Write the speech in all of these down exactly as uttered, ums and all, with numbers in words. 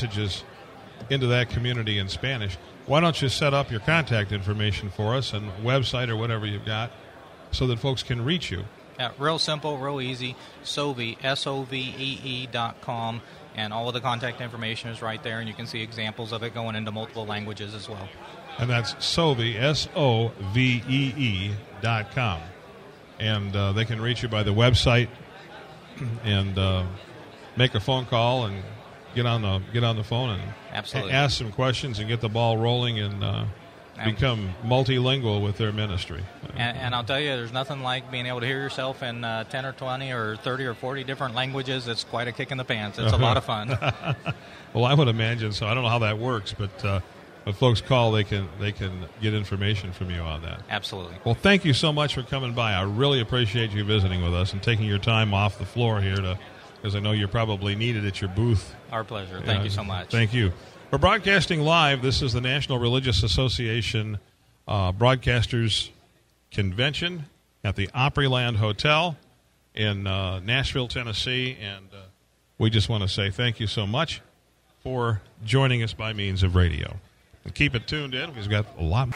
messages into that community in Spanish. Why don't you set up your contact information for us and website or whatever you've got so that folks can reach you? Yeah, real simple, real easy. Sovee, S O V E E dot com, and all of the contact information is right there, and you can see examples of it going into multiple languages as well. And that's Sovee, S O V E E dot com. And uh, they can reach you by the website and uh, make a phone call and get on the get on the phone and Absolutely. ask some questions and get the ball rolling and uh, become multilingual with their ministry. And, and I'll tell you, there's nothing like being able to hear yourself in uh, ten or twenty or thirty or forty different languages. It's quite a kick in the pants. It's a lot of fun. Well, I would imagine so. I don't know how that works, but uh, if folks call, they can they can get information from you on that. Absolutely. Well, thank you so much for coming by. I really appreciate you visiting with us and taking your time off the floor here to, because I know you're probably needed at your booth. Our pleasure. Thank uh, you so much. Thank you. We're broadcasting live. This is the National Religious Association uh, Broadcasters Convention at the Opryland Hotel in uh, Nashville, Tennessee. And uh, we just want to say thank you so much for joining us by means of radio. And keep it tuned in. We've got a lot.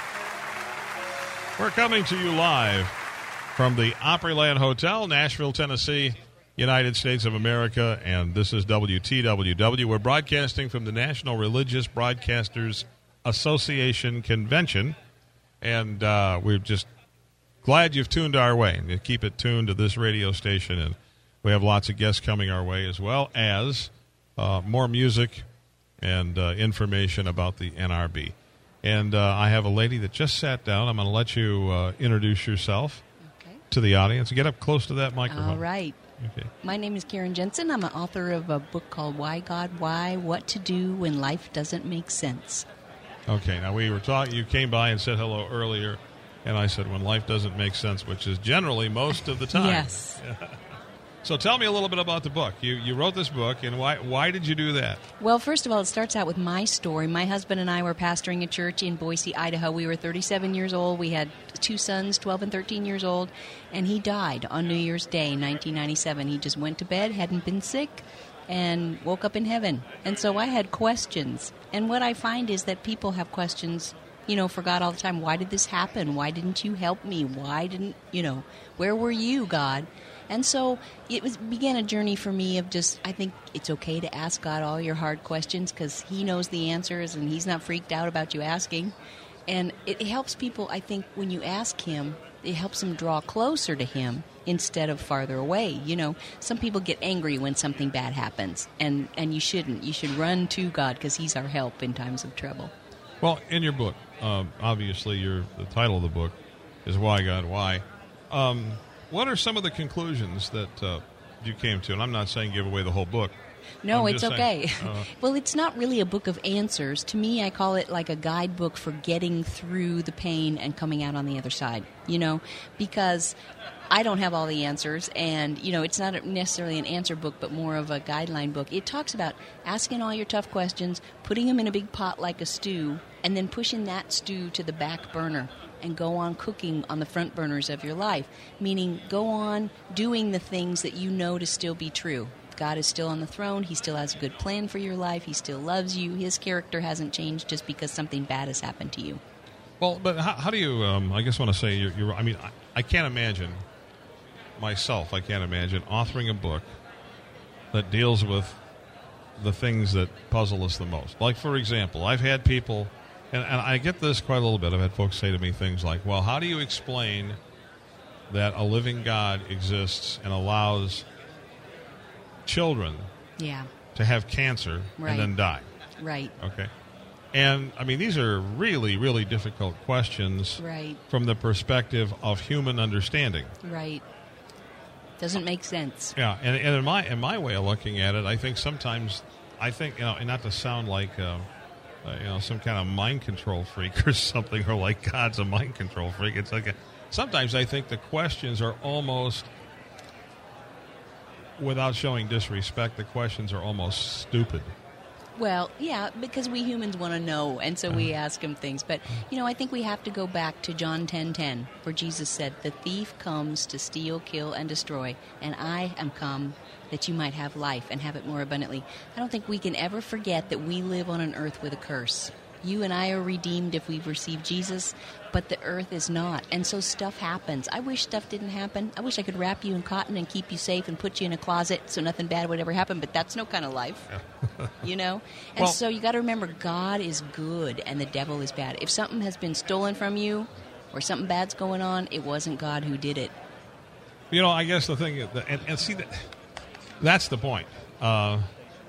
We're coming to you live from the Opryland Hotel, Nashville, Tennessee, United States of America, and this is W T W W. We're broadcasting from the National Religious Broadcasters Association Convention, and uh, we're just glad you've tuned our way. You keep it tuned to this radio station, and we have lots of guests coming our way, as well as uh, more music and uh, information about the N R B. And uh, I have a lady that just sat down. I'm going to let you uh, introduce yourself okay. to the audience. Get up close to that microphone. All right. Okay. My name is Karen Jensen. I'm an author of a book called Why God, Why? What to Do When Life Doesn't Make Sense. Okay. Now, we were talking, you came by and said hello earlier, and I said when life doesn't make sense, which is generally most of the time. Yes. So tell me a little bit about the book. You you wrote this book, and why why did you do that? Well, first of all, it starts out with my story. My husband and I were pastoring a church in Boise, Idaho. We were thirty-seven years old. We had two sons, twelve and thirteen years old, and he died on New Year's Day, nineteen ninety-seven. He just went to bed, hadn't been sick, and woke up in heaven. And so I had questions. And what I find is that people have questions, you know, for God all the time. Why did this happen? Why didn't you help me? Why didn't, you know, where were you, God? And so it was began a journey for me of just, I think it's okay to ask God all your hard questions because He knows the answers and He's not freaked out about you asking. And it helps people, I think, when you ask Him, it helps them draw closer to Him instead of farther away. You know, some people get angry when something bad happens, and, and you shouldn't. You should run to God because He's our help in times of trouble. Well, in your book, um, obviously your the title of the book is Why God, Why? Um What are some of the conclusions that uh, you came to? And I'm not saying give away the whole book. No, I'm it's just okay. saying, uh, well, it's not really a book of answers. To me, I call it like a guidebook for getting through the pain and coming out on the other side, you know, because I don't have all the answers. And, you know, it's not necessarily an answer book, but more of a guideline book. It talks about asking all your tough questions, putting them in a big pot like a stew, and then pushing that stew to the back burner and go on cooking on the front burners of your life, meaning go on doing the things that you know to still be true. God is still on the throne. He still has a good plan for your life. He still loves you. His character hasn't changed just because something bad has happened to you. Well, but how, how do you, um, I guess I want to say, you're, you're, I mean, I, I can't imagine, myself, I can't imagine authoring a book that deals with the things that puzzle us the most. Like, for example, I've had people... And, and I get this quite a little bit. I've had folks say to me things like, well, how do you explain that a living God exists and allows children yeah. to have cancer right. and then die? Right. Okay. And, I mean, these are really, really difficult questions right. from the perspective of human understanding. Right. Doesn't make sense. Yeah, and, and in my in my way of looking at it, I think sometimes, I think, you know, and not to sound like... Uh, Uh, you know, some kind of mind control freak or something, or like God's a mind control freak. It's like a, sometimes I think the questions are almost, without showing disrespect, the questions are almost stupid. Well, yeah, because we humans want to know, and so we ask him things. But, you know, I think we have to go back to John ten ten, where Jesus said, "The thief comes to steal, kill, and destroy, and I am come that you might have life and have it more abundantly." I don't think we can ever forget that we live on an earth with a curse. You and I are redeemed if we've received Jesus, but the earth is not. And so stuff happens. I wish stuff didn't happen. I wish I could wrap you in cotton and keep you safe and put you in a closet so nothing bad would ever happen, but that's no kind of life, Yeah. you know? And Well- so you got to remember, God is good and the devil is bad. If something has been stolen from you or something bad's going on, it wasn't God who did it. You know, I guess the thing, is that, and, and see, that that's the point. Uh,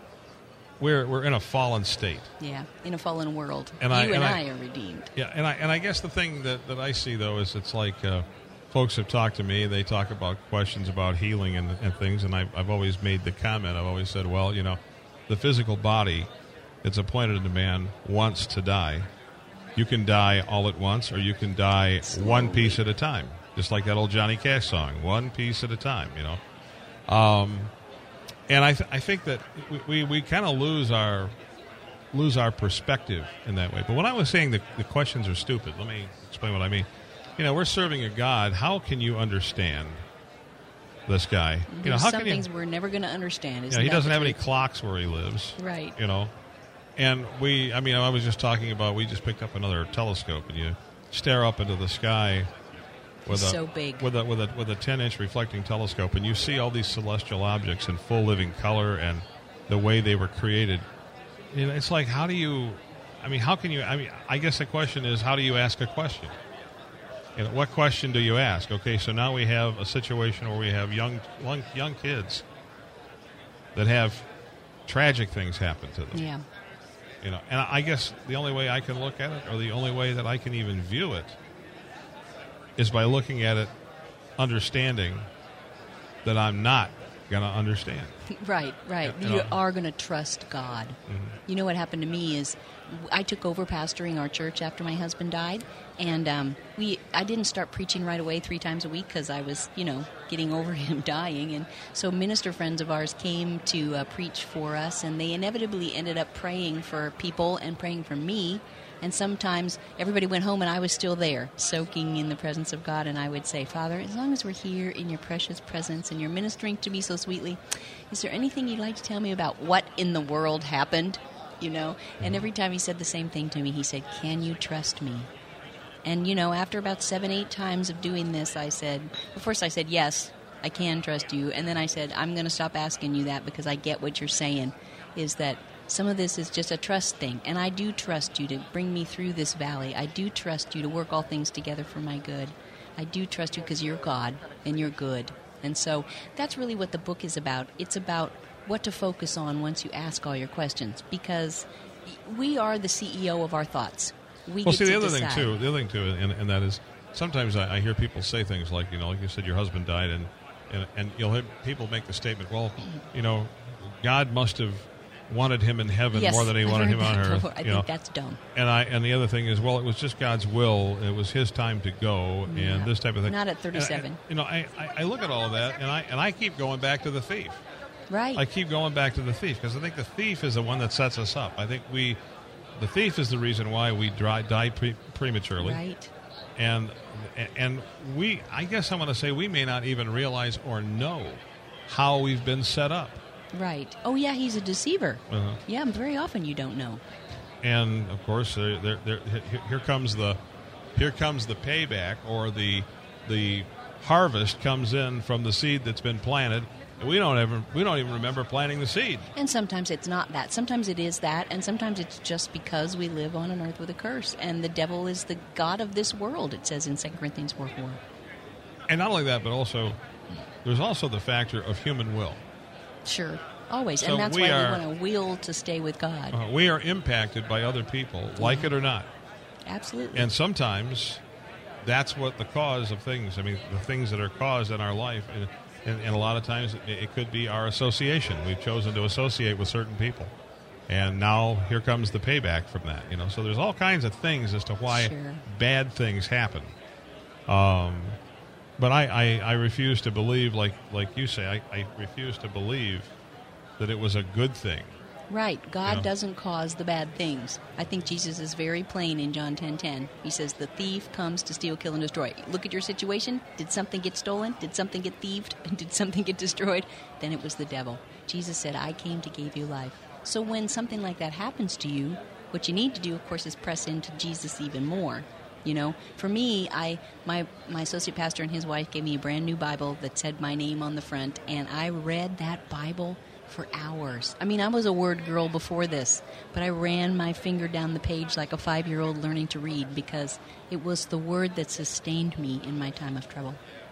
we're we're in a fallen state. Yeah, in a fallen world. And you I- and, and I, I- are redeemed. Yeah, and I and I guess the thing that, that I see though is it's like uh, folks have talked to me. They talk about questions about healing and, and things, and I've I've always made the comment. I've always said, well, you know, the physical body that's appointed to man wants to die. You can die all at once, or you can die one piece at a time, just like that old Johnny Cash song, "One Piece at a Time." You know, um, and I th- I think that we we, we kind of lose our lose our perspective in that way. But when I was saying the, the questions are stupid, let me explain what I mean. You know, we're serving a God. How can you understand this guy? You know, There's how some can you? things we're never going to understand. You Isn't know, he that doesn't the have any truth? clocks where he lives. Right. You know, and we. I mean, I was just talking about. We just picked up another telescope, and you stare up into the sky with It's a so big. with a with a with a ten inch reflecting telescope, and you see all these celestial objects in full living color and the way they were created. You know, it's like, how do you? I mean, how can you? I mean, I guess the question is, how do you ask a question? You know, what question do you ask? Okay, so now we have a situation where we have young young, young kids that have tragic things happen to them. Yeah. You know, and I guess the only way I can look at it, or the only way that I can even view it, is by looking at it, understanding that I'm not going to understand. Right, right. You You know. are going to trust God. You know what happened to me is I took over pastoring our church after my husband died, and um, we I didn't start preaching right away three times a week because I was, you know, getting over him dying. And so minister friends of ours came to uh, preach for us, and they inevitably ended up praying for people and praying for me. And sometimes everybody went home and I was still there, soaking in the presence of God. And I would say, Father, as long as we're here in your precious presence and you're ministering to me so sweetly, is there anything you'd like to tell me about what in the world happened? You know? And every time he said the same thing to me, he said, can you trust me? And, you know, after about seven, eight times of doing this, I said, well, first I said, yes, I can trust you. And then I said, I'm going to stop asking you that because I get what you're saying, is that some of this is just a trust thing, and I do trust you to bring me through this valley. I do trust you to work all things together for my good. I do trust you because you're God, and you're good. And so that's really what the book is about. It's about what to focus on once you ask all your questions, because we are the C E O of our thoughts. We Well, get see, to the other decide. thing, too, the other thing, too, and, and that is, sometimes I, I hear people say things like, you know, like you said, your husband died, and, and, and you'll hear people make the statement, well, you know, God must have wanted him in heaven Yes, more than he I've wanted heard him on that earth. before. I you think know? that's dumb. And I and the other thing is, well, it was just God's will. It was His time to go, and Yeah. this type of thing. Not at And I- thirty-seven. you know, I, I, I look at all of that, and I and I keep going back to the thief. Right. I keep going back to the thief because I think the thief is the one that sets us up. I think we, the thief is the reason why we dry, die pre- prematurely. Right. And and we, I guess I'm going to say, we may not even realize or know how we've been set up. Right. Oh, yeah, he's a deceiver. Uh-huh. Yeah, very often you don't know. And of course, there, there, there, here- here comes the, here comes the payback, or the, the harvest comes in from the seed that's been planted. And we don't ever, we don't even remember planting the seed. And sometimes it's not that. Sometimes it is that, and sometimes it's just because we live on an earth with a curse, and the devil is the god of this world, it says in Second Corinthians four four. And not only that, but also, there's also the factor of human will. Sure, always. So and that's we why are- we want to will to stay with God. Uh, we are impacted by other people, like it or not. Absolutely. And sometimes that's what the cause of things, I mean, the things that are caused in our life. And, and, and a lot of times it, it could be our association. We've chosen to associate with certain people. And now here comes the payback from that. You know, so there's all kinds of things as to why Sure. bad things happen. Um, but I, I, I refuse to believe, like like you say, I, I refuse to believe that it was a good thing Right. God Yeah. doesn't cause the bad things. I think Jesus is very plain in John ten ten. He says, the thief comes to steal, kill, and destroy. Look at your situation. Did something get stolen? Did something get thieved? Did something get destroyed? Then it was the devil. Jesus said, I came to give you life. So when something like that happens to you, what you need to do, of course, is press into Jesus even more. You know, for me, I my my associate pastor and his wife gave me a brand new Bible that said my name on the front, and I read that Bible for hours. I mean, I was a word girl before this, but I ran my finger down the page like a five-year-old learning to read because it was the word that sustained me in my time of trouble.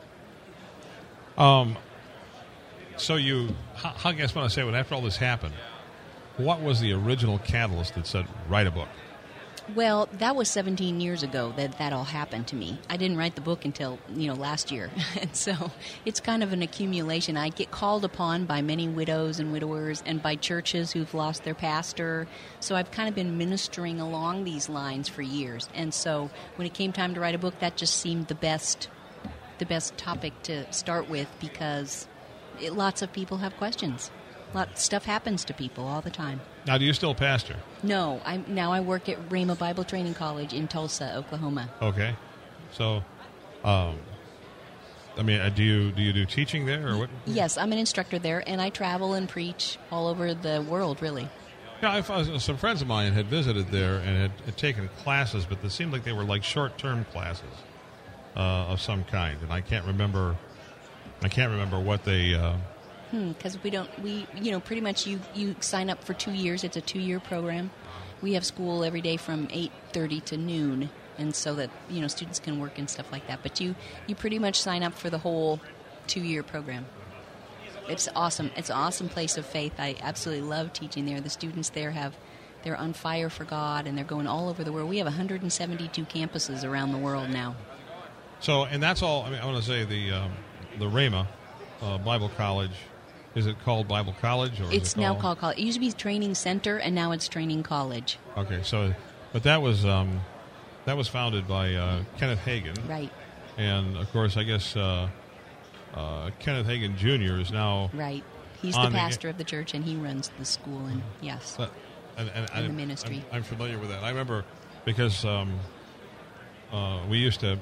Um. So you, I guess when I say, well, after all this happened, what was the original catalyst that said, write a book? Well, that was seventeen years ago that that all happened to me. I didn't write the book until, you know, last year. And so it's kind of an accumulation. I get called upon by many widows and widowers and by churches who've lost their pastor. So I've kind of been ministering along these lines for years. And so when it came time to write a book, that just seemed the best the best topic to start with because it, lots of people have questions. Lot stuff happens to people all the time. Now, do you still pastor? No, I now I work at Rhema Bible Training College in Tulsa, Oklahoma. Okay, so, um, I mean, uh, do you do you do teaching there or what? Yes, I'm an instructor there, and I travel and preach all over the world, really. Yeah, I found, some friends of mine had visited there and had, had taken classes, but they seemed like they were like short-term classes uh, of some kind, and I can't remember. I can't remember what they. Uh, Because hmm, we don't, we, you know, pretty much you, you sign up for two years. It's a two-year program. We have school every day from eight thirty to noon, and so that, you know, students can work and stuff like that. But you, you pretty much sign up for the whole two-year program. It's awesome. It's an awesome place of faith. I absolutely love teaching there. The students there have, they're on fire for God, and they're going all over the world. We have one hundred seventy-two campuses around the world now. So, and that's all, I mean, I want to say the, um, the Rhema uh, Bible College. Is it called Bible College? Or It's is it now called? called college. It used to be Training Center, and now it's Training College. Okay, so, but that was um, that was founded by uh, Kenneth Hagin. Right. And, of course, I guess uh, uh, Kenneth Hagin Junior is now... Right. He's the on the- pastor of the church, and he runs the school, and yes. But, and, and, In the I'm- ministry. I'm, I'm familiar with that. I remember because um, uh, we used to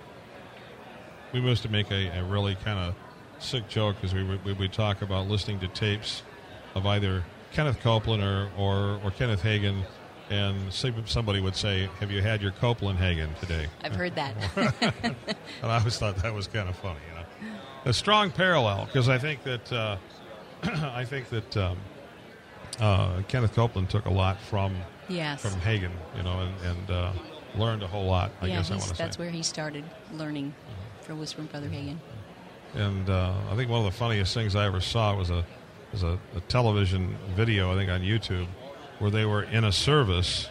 we used to make a, a really kind of sick joke because we would we would talk about listening to tapes of either Kenneth Copeland or, or, or Kenneth Hagin, and somebody would say, "Have you had your Copeland Hagin today?" I've heard that. And I always thought that was kind of funny, you know. A strong parallel because I think that uh, I think that um, uh, Kenneth Copeland took a lot from Yes. from Hagin, you know, and, and uh, learned a whole lot. I yeah, guess I he's- want to say. that's where he started learning from was from Brother Hagin. And uh, I think one of the funniest things I ever saw was a was a, a television video, I think on YouTube, where they were in a service,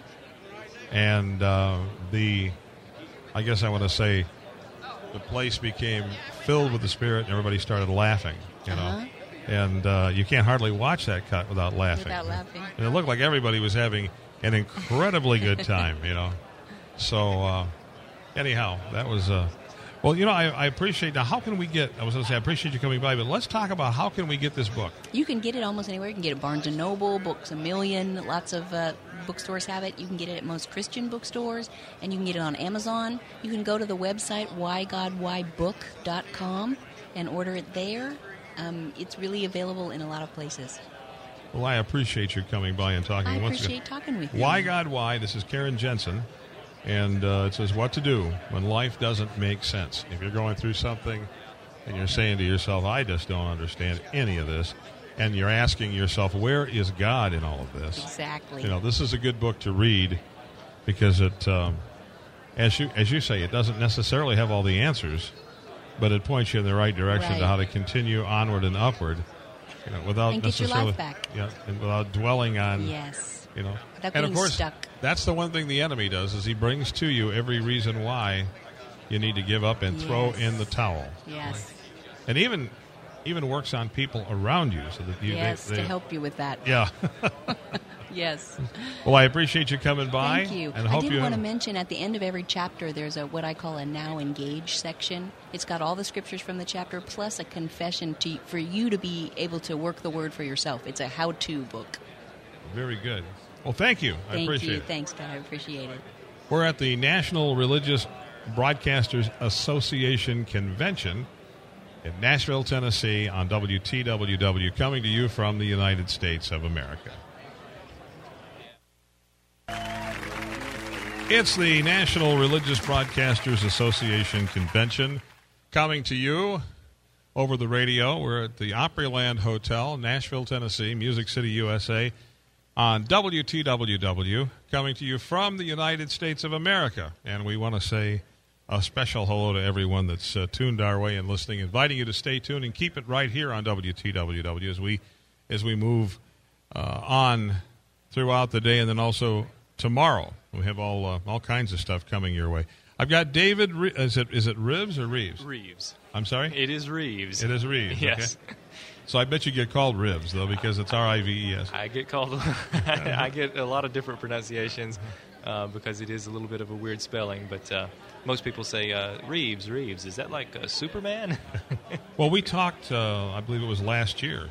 and uh, the, I guess I want to say, the place became filled with the Spirit, and everybody started laughing, you know. Uh-huh. And uh, you can't hardly watch that cut without laughing. Without laughing. And it looked like everybody was having an incredibly good time, you know. So, uh, anyhow, that was... Uh, Well, you know, I, I appreciate... Now, how can we get... I was going to say, I appreciate you coming by, but let's talk about how can we get this book. You can get it almost anywhere. You can get it at Barnes and Noble, Books A Million. Lots of uh, bookstores have it. You can get it at most Christian bookstores, and you can get it on Amazon. You can go to the website why god why book dot com and order it there. Um, it's really available in a lot of places. Well, I appreciate you coming by and talking. I Once appreciate again, talking with you. Why God Why? This is Karen Jensen, and uh, it says what to do when life doesn't make sense. If you're going through something and you're saying to yourself, I just don't understand any of this, and you're asking yourself, where is God in all of this? Exactly. You know, this is a good book to read because it, um, as you as you say, it doesn't necessarily have all the answers, but it points you in the right direction Right. to how to continue onward and upward, you know, without And get your necessarily, life back. yeah, and without dwelling on, Yes. you know, Without and of getting course, stuck. that's the one thing the enemy does is he brings to you every reason why you need to give up and throw Yes. in the towel, Yes. and even even works on people around you so that you Yes, they, they, to help you with that. yeah. Yes. Well, I appreciate you coming by. Thank you. And I hope did you want to have- mention at the end of every chapter, there's a what I call a Now Engage section. It's got all the scriptures from the chapter plus a confession to for you to be able to work the word for yourself. It's a how-to book. Very good. Well, thank you. I Thank appreciate you. it. Thanks, Scott. I appreciate it. We're at the National Religious Broadcasters Association Convention in Nashville, Tennessee on W T W W, coming to you from the United States of America. It's the National Religious Broadcasters Association Convention coming to you over the radio. We're at the Opryland Hotel, Nashville, Tennessee, Music City, U S A, on W T W W, coming to you from the United States of America. And we want to say a special hello to everyone that's uh, tuned our way and listening, inviting you to stay tuned and keep it right here on W T W W as we as we move uh, on throughout the day, and then also tomorrow. We have all uh, all kinds of stuff coming your way. I've got David. Re- is it is it Reeves or Reeves? Reeves. I'm sorry? It is Reeves. It is Reeves. Yes. Okay. So I bet you get called Ribs, though, because it's R I V E S. I get called, I get a lot of different pronunciations uh, because it is a little bit of a weird spelling, but uh, most people say uh, Reeves, Reeves. Is that like a Superman? Well, we talked, uh, I believe it was last year,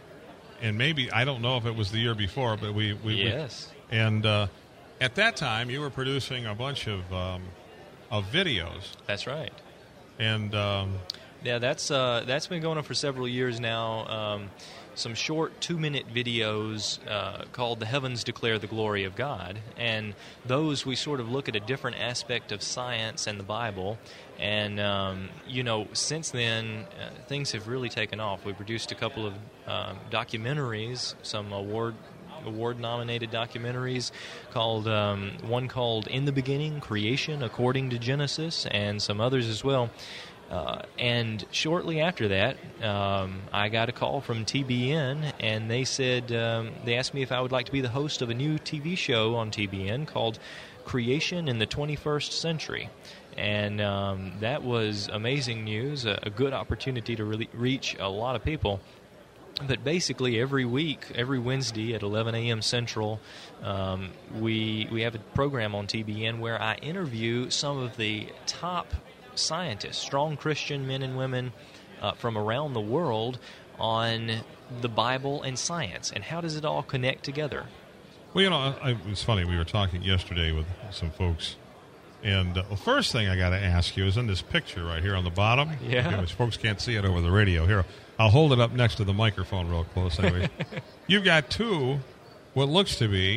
and maybe, I don't know if it was the year before, but we... we Yes. We, and uh, at that time, you were producing a bunch of, um, of videos. That's right. And... Um, Yeah, that's uh, that's been going on for several years now. Um, some short two-minute videos uh, called "The Heavens Declare the Glory of God," and those we sort of look at a different aspect of science and the Bible. And um, you know, since then, uh, things have really taken off. We produced a couple of um, documentaries, some award. award-nominated documentaries, called um, one called "In the Beginning: Creation According to Genesis," and some others as well. Uh, and shortly after that, um, I got a call from T B N, and they said um, they asked me if I would like to be the host of a new T V show on T B N called "Creation in the twenty-first Century." And um, that was amazing news, a, a good opportunity to really reach a lot of people. But basically, every week, every Wednesday at eleven a.m. Central, um, we we have a program on T B N where I interview some of the top scientists, strong Christian men and women uh, from around the world on the Bible and science, and how does it all connect together? Well, you know, I, it's funny. We were talking yesterday with some folks, and uh, the first thing I got to ask you is in this picture right here on the bottom. Yeah. Okay, which folks can't see it over the radio. Here, I'll hold it up next to the microphone real close. Anyway, you've got two, what looks to be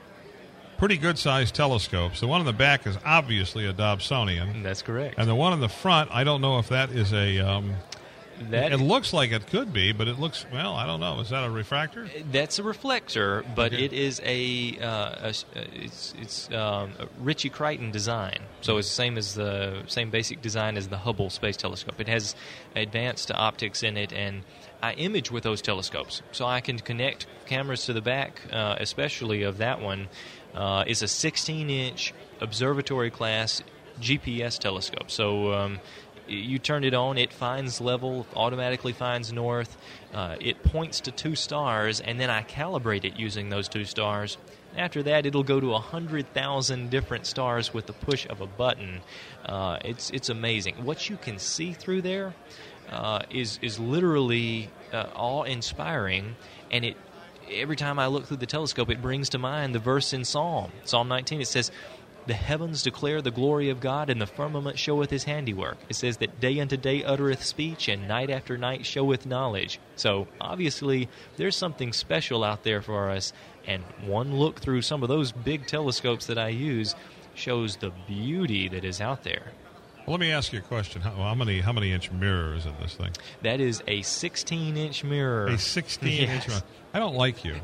pretty good-sized telescopes. The one in the back is obviously a Dobsonian. That's correct. And the one in the front, I don't know if that is a... Um, that it looks like it could be, but it looks, well, I don't know. Is that a refractor? That's a reflector, but Okay. it is a, uh, a it's it's um, a Ritchie Crichton design. So it's the same as the same basic design as the Hubble Space Telescope. It has advanced optics in it, and I image with those telescopes, so I can connect cameras to the back, uh, especially of that one. Uh, is a sixteen-inch observatory class G P S telescope. So um, you turn it on, it finds level, automatically finds north. Uh, it points to two stars, and then I calibrate it using those two stars. After that, it'll go to one hundred thousand different stars with the push of a button. Uh, it's it's amazing. What you can see through there uh, is is literally uh, awe-inspiring, and it every time I look through the telescope, it brings to mind the verse in Psalm. Psalm nineteen, it says, "The heavens declare the glory of God, and the firmament showeth his handiwork." It says that day unto day uttereth speech, and night after night showeth knowledge. So, obviously, there's something special out there for us, and one look through some of those big telescopes that I use shows the beauty that is out there. Well, let me ask you a question. How, how many how many inch mirror is in this thing? That is a sixteen-inch mirror. A sixteen inch Yes. mirror. I don't like you.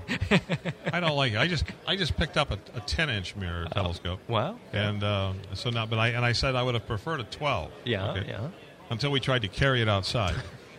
I don't like you. I just I just picked up a, a ten inch mirror telescope. Wow. And um, so now, but I and I said I would have preferred a twelve. Yeah, okay, yeah. Until we tried to carry it outside.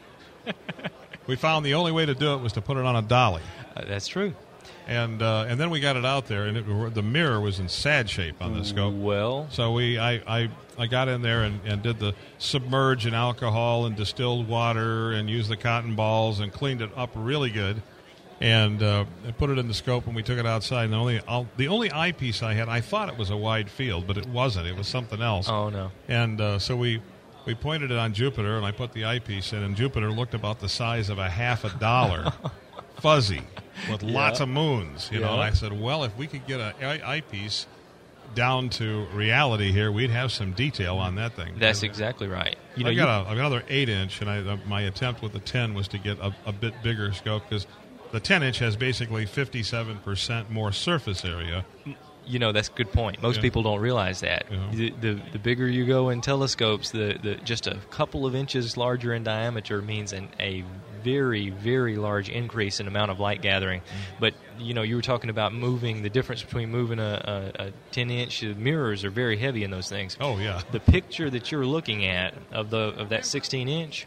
We found the only way to do it was to put it on a dolly. Uh, that's true. And uh, and then we got it out there, and it, the mirror was in sad shape on the scope. Well, So we, I, I, I got in there and, and did the submerge in alcohol and distilled water and used the cotton balls and cleaned it up really good, and uh, I put it in the scope, and we took it outside. And the only I'll, the only eyepiece I had, I thought it was a wide field, but it wasn't. It was something else. oh no. And uh, so we we pointed it on Jupiter, and I put the eyepiece in, and Jupiter looked about the size of a half a dollar, fuzzy. with Yeah. lots of moons. You know, Yeah. and I said, well, if we could get an eye- eyepiece down to reality here, we'd have some detail on that thing. That's exactly right. You know, I've you, got, a, I've got another eight inch, and I, uh, my attempt with the ten was to get a, a bit bigger scope because the ten inch has basically fifty-seven percent more surface area. you know, that's a good point. Most Yeah. people don't realize that. Yeah. The, the the bigger you go in telescopes, the, the just a couple of inches larger in diameter means an, a very, very large increase in amount of light gathering. Mm. But, you know, you were talking about moving, the difference between moving a, a, a ten inch, the mirrors are very heavy in those things. Oh, yeah. The picture that you're looking at of the of that sixteen inch,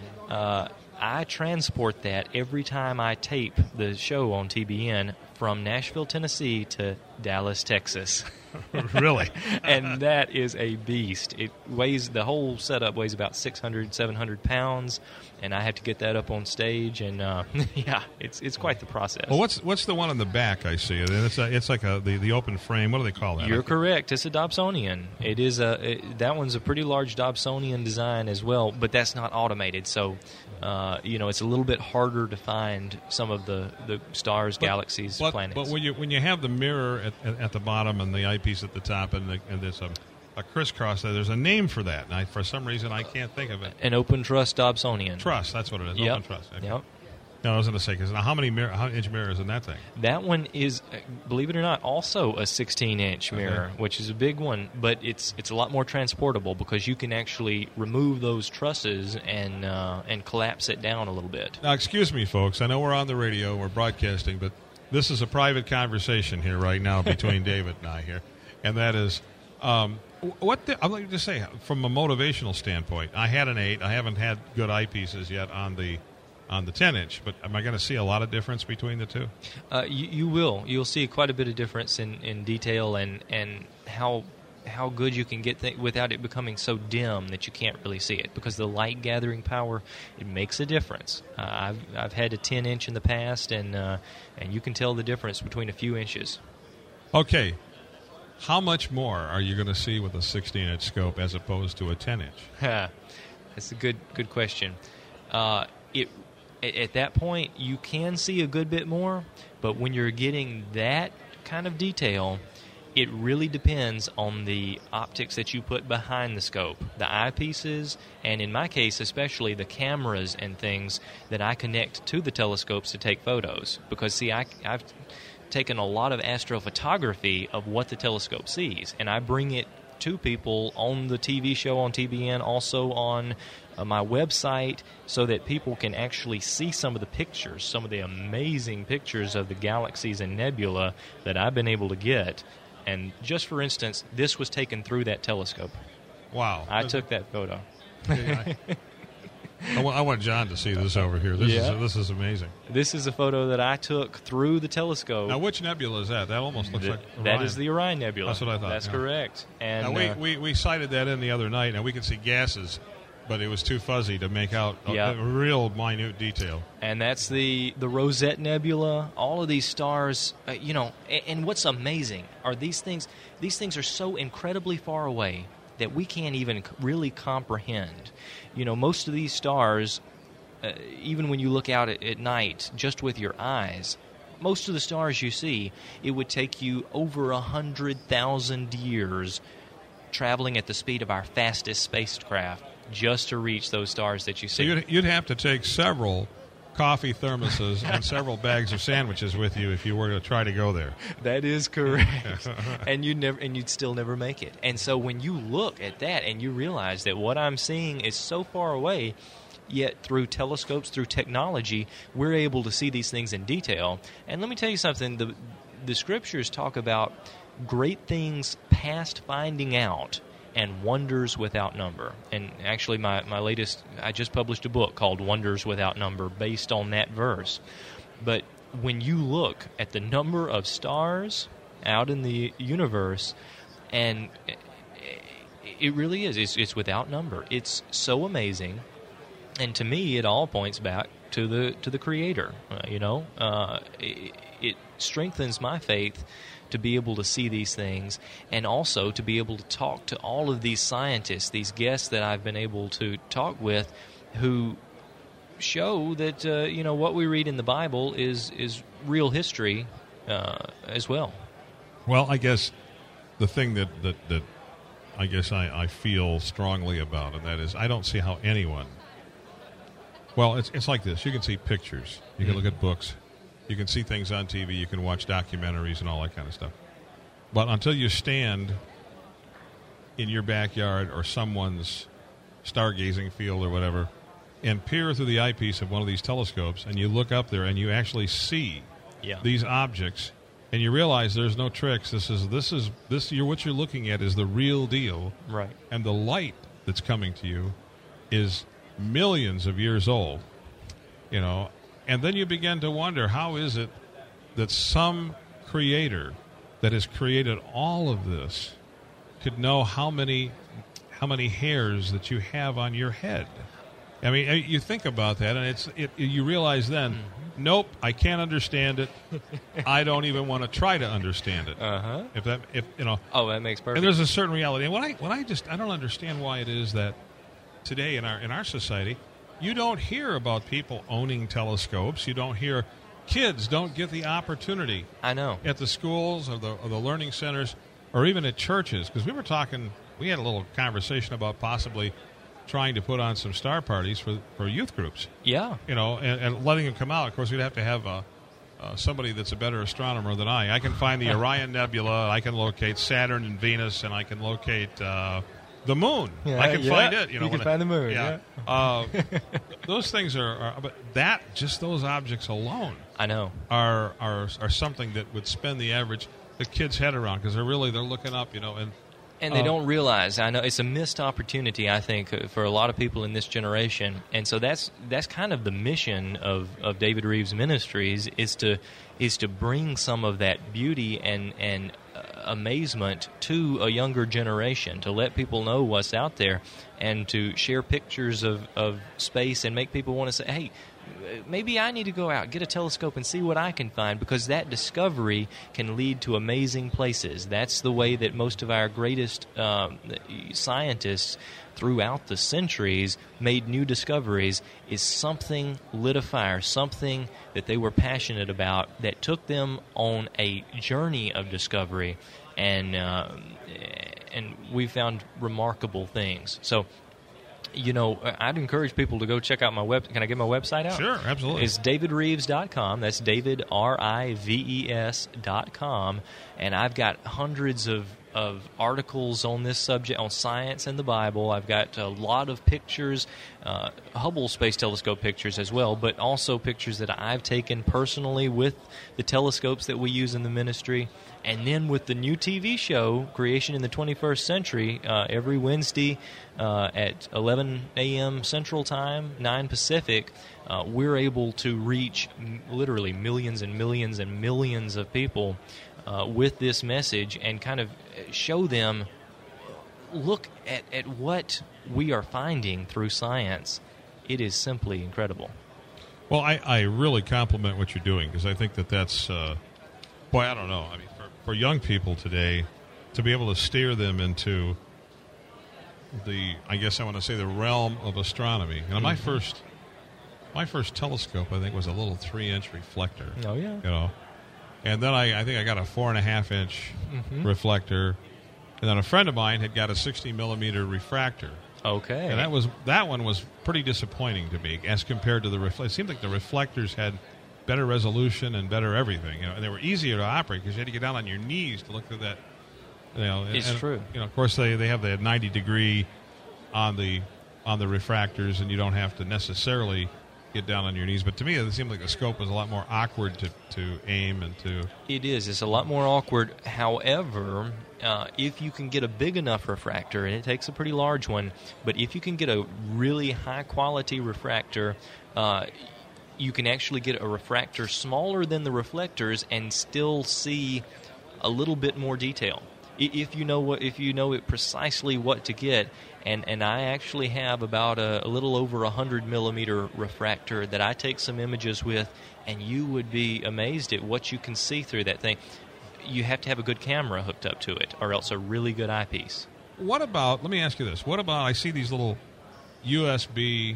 uh, I transport that every time I tape the show on T B N from Nashville, Tennessee to Dallas, Texas. Really? And that is a beast. It weighs, the whole setup weighs about six hundred, seven hundred pounds, and I have to get that up on stage, and uh, yeah, it's it's quite the process. Well, what's what's the one in the back I see? It's, a, it's like a the, the open frame. What do they call that? You're correct. It's a Dobsonian. It is a it, that one's a pretty large Dobsonian design as well, but that's not automated. So, uh, you know, it's a little bit harder to find some of the, the stars, But- galaxies, but, planets. But when you when you have the mirror at, at, at the bottom and the eyepiece at the top and, the, and there's a, a crisscross there, there's a name for that. And I, for some reason, I can't think of it. An open truss Dobsonian. Truss, that's what it is. Yep. Open truss. Okay. Yep. No, I was going to say, because now how many mirror, how inch mirrors in that thing? That one is, uh, believe it or not, also a sixteen inch mirror, Okay. which is a big one, but it's it's a lot more transportable because you can actually remove those trusses and uh, and collapse it down a little bit. Now, excuse me, folks. I know we're on the radio, we're broadcasting, but this is a private conversation here right now between David and I here, and that is, um, what the, I'm going to just say, from a motivational standpoint, I had an eight. I haven't had good eyepieces yet on the on the ten inch, but am I going to see a lot of difference between the two? Uh, you, you will. You'll see quite a bit of difference in, in detail and, and how how good you can get th- without it becoming so dim that you can't really see it, because the light gathering power, it makes a difference. Uh, I've I've had a ten inch in the past, and uh, and you can tell the difference between a few inches. Okay. How much more are you going to see with a sixteen inch scope as opposed to a ten inch? That's a good good question. Uh, it at, at that point you can see a good bit more, but when you're getting that kind of detail, it really depends on the optics that you put behind the scope, the eyepieces, and in my case especially the cameras and things that I connect to the telescopes to take photos. Because see, I, I've taken a lot of astrophotography of what the telescope sees, and I bring it to people on the T V show on T B N, also on uh, my website, so that people can actually see some of the pictures, some of the amazing pictures of the galaxies and nebula that I've been able to get. And just for instance, this was taken through that telescope. Wow. I took that photo. I, I want, I want John to see this over here. This Yeah. is this is amazing. This is a photo that I took through the telescope. Now, which nebula is that? That almost looks Th- like that Orion. is the Orion Nebula. That's what I thought, That's yeah. correct. And Now, we, uh, we, we sighted that in the other night, and we could see gases, but it was too fuzzy to make out a, Yeah. a real minute detail. and that's the, the Rosette Nebula. All of these stars, uh, you know, and, and what's amazing are these things. These things are so incredibly far away that we can't even c- really comprehend. You know, most of these stars, uh, even when you look out at, at night just with your eyes, most of the stars you see, it would take you over a hundred thousand years traveling at the speed of our fastest spacecraft just to reach those stars that you So see. you'd, you'd have to take several coffee thermoses and several bags of sandwiches with you if you were to try to go there. That is correct. and you never and you'd still never make it. And so when you look at that and you realize that what I'm seeing is so far away, yet through telescopes, through technology, we're able to see these things in detail. And let me tell you something, the the scriptures talk about great things past finding out and wonders without number. And actually my, my latest, I just published a book called Wonders Without Number based on that verse. But when you look at the number of stars out in the universe, and it really is, it's, it's without number. It's so amazing. And to me, it all points back to the to the Creator. Uh, you know, uh, it, it strengthens my faith to be able to see these things, and also to be able to talk to all of these scientists, these guests that I've been able to talk with, who show that uh, you know what we read in the Bible is is real history uh, as well. Well, I guess the thing that, that, that I guess I, I feel strongly about, and that is I don't see how anyone. Well, it's it's like this. You can see pictures. You can Mm. look at books. You can see things on T V. You can watch documentaries and all that kind of stuff. But until you stand in your backyard or someone's stargazing field or whatever and peer through the eyepiece of one of these telescopes and you look up there and you actually see Yeah. these objects and you realize there's no tricks. This is this is this you're what you're looking at is the real deal. Right. And the light that's coming to you is millions of years old. You know, and then you begin to wonder, how is it that some creator that has created all of this could know how many how many hairs that you have on your head? I mean, you think about that, and it's it, you realize then, mm-hmm. nope, I can't understand it. I don't even want to try to understand it. Uh huh. If that, if you know, oh, that makes perfect. And there's a certain reality. And what I what I just I don't understand why it is that today in our in our society, you don't hear about people owning telescopes. You don't hear kids don't get the opportunity. I know at the schools or the or the learning centers or even at churches, because we were talking. We had a little conversation about possibly trying to put on some star parties for for youth groups. Yeah. You know, and, and letting them come out. Of course, we'd have to have uh, uh, somebody that's a better astronomer than I. I can find the Orion Nebula. I can locate Saturn and Venus, and I can locate uh, the moon. Yeah, I can yeah. find it. You, know, you can when find it, the moon. Yeah. yeah. uh, those things are, are, but that just those objects alone. I know. Are are are something that would spin the average the kid's head around, because they're really they're looking up. You know, and. And they Uh, don't realize. I know it's a missed opportunity, I think, uh, for a lot of people in this generation. And so that's that's kind of the mission of, of David Reeves Ministries is to is to bring some of that beauty and and uh, amazement to a younger generation, to let people know what's out there, and to share pictures of, of space and make people want to say, hey, maybe I need to go out, get a telescope, and see what I can find, because that discovery can lead to amazing places. That's the way that most of our greatest um, scientists throughout the centuries made new discoveries, is something lit a fire, something that they were passionate about that took them on a journey of discovery, and uh, and we found remarkable things. So, you know, I'd encourage people to go check out my web. Can I get my website out? Sure, absolutely. It's david reeves dot com. That's David, R I V E S dot com. And I've got hundreds of, of articles on this subject, on science and the Bible. I've got a lot of pictures, uh, Hubble Space Telescope pictures as well, but also pictures that I've taken personally with the telescopes that we use in the ministry. And then with the new T V show, Creation in the twenty-first Century, uh, every Wednesday uh, at eleven a.m. Central Time, nine Pacific, uh, we're able to reach m- literally millions and millions and millions of people uh, with this message, and kind of show them, look at, at what we are finding through science. It is simply incredible. Well, I, I really compliment what you're doing, because I think that that's, uh, boy, I don't know. I mean, for, for young people today, to be able to steer them into the, I guess I want to say, the realm of astronomy. And mm-hmm. my first, my first telescope, I think, was a little three-inch reflector. Oh yeah. You know, and then I, I think I got a four and a half inch mm-hmm. reflector, and then a friend of mine had got a sixty millimeter refractor. Okay. And that was that one was pretty disappointing to me as compared to the reflect. It seemed like the reflectors had better resolution and better everything. You know, and they were easier to operate because you had to get down on your knees to look through that. You know, it's and, true. You know, of course they, they have the ninety degree on the on the refractors, and you don't have to necessarily get down on your knees. But to me, it seemed like the scope was a lot more awkward to, to aim and to. It is. It's a lot more awkward. However, uh, if you can get a big enough refractor, and it takes a pretty large one, but if you can get a really high quality refractor, uh, you can actually get a refractor smaller than the reflectors and still see a little bit more detail. If you know what, if you know it precisely what to get, and, and I actually have about a, a little over a hundred millimeter refractor that I take some images with, and you would be amazed at what you can see through that thing. You have to have a good camera hooked up to it, or else a really good eyepiece. What about? Let me ask you this: what about? I see these little U S B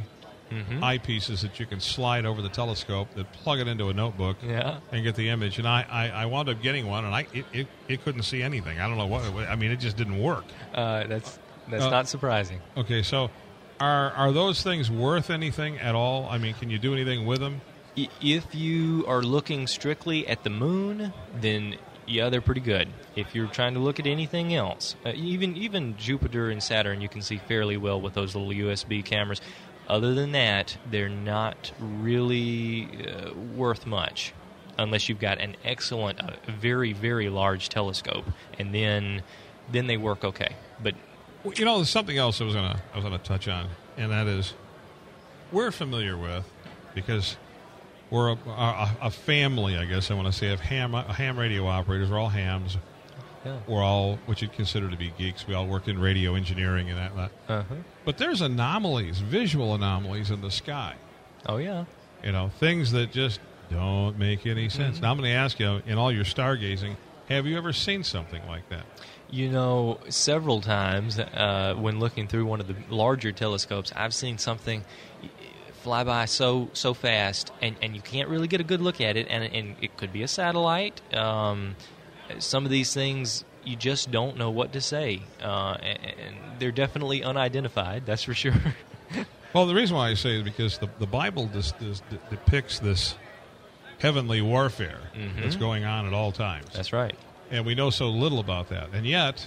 Mm-hmm. eyepieces that you can slide over the telescope that plug it into a notebook Yeah. and get the image. And I, I, I wound up getting one, and I it, it, it couldn't see anything. I don't know what. I mean, it just didn't work. Uh, that's that's Uh, not surprising. Okay, so are are those things worth anything at all? I mean, can you do anything with them? I- If you are looking strictly at the moon, then yeah, they're pretty good. If you're trying to look at anything else, uh, even even Jupiter and Saturn, you can see fairly well with those little U S B cameras. Other than that, they're not really uh, worth much, unless you've got an excellent, uh, very very large telescope, and then then they work okay. But Well, you know, there's something else I was gonna I was gonna touch on, and that is we're familiar with because we're a, a, a family, I guess I want to say, of ham ham radio operators. We're all hams. yeah. We're all what you'd consider to be geeks. We all work in radio engineering and that. that. Uh-huh. But there's anomalies, visual anomalies in the sky. Oh yeah. You know, things that just don't make any sense. Mm-hmm. Now I'm going to ask you, in all your stargazing, have you ever seen something like that? You know, several times uh, when looking through one of the larger telescopes, I've seen something fly by so so fast, and, and you can't really get a good look at it, and, and it could be a satellite. Um, some of these things, you just don't know what to say, uh, and, and they're definitely unidentified, that's for sure. Well, the reason why I say it is because the, the Bible dis, dis, de- depicts this heavenly warfare Mhm. that's going on at all times. That's right. And we know so little about that. And yet,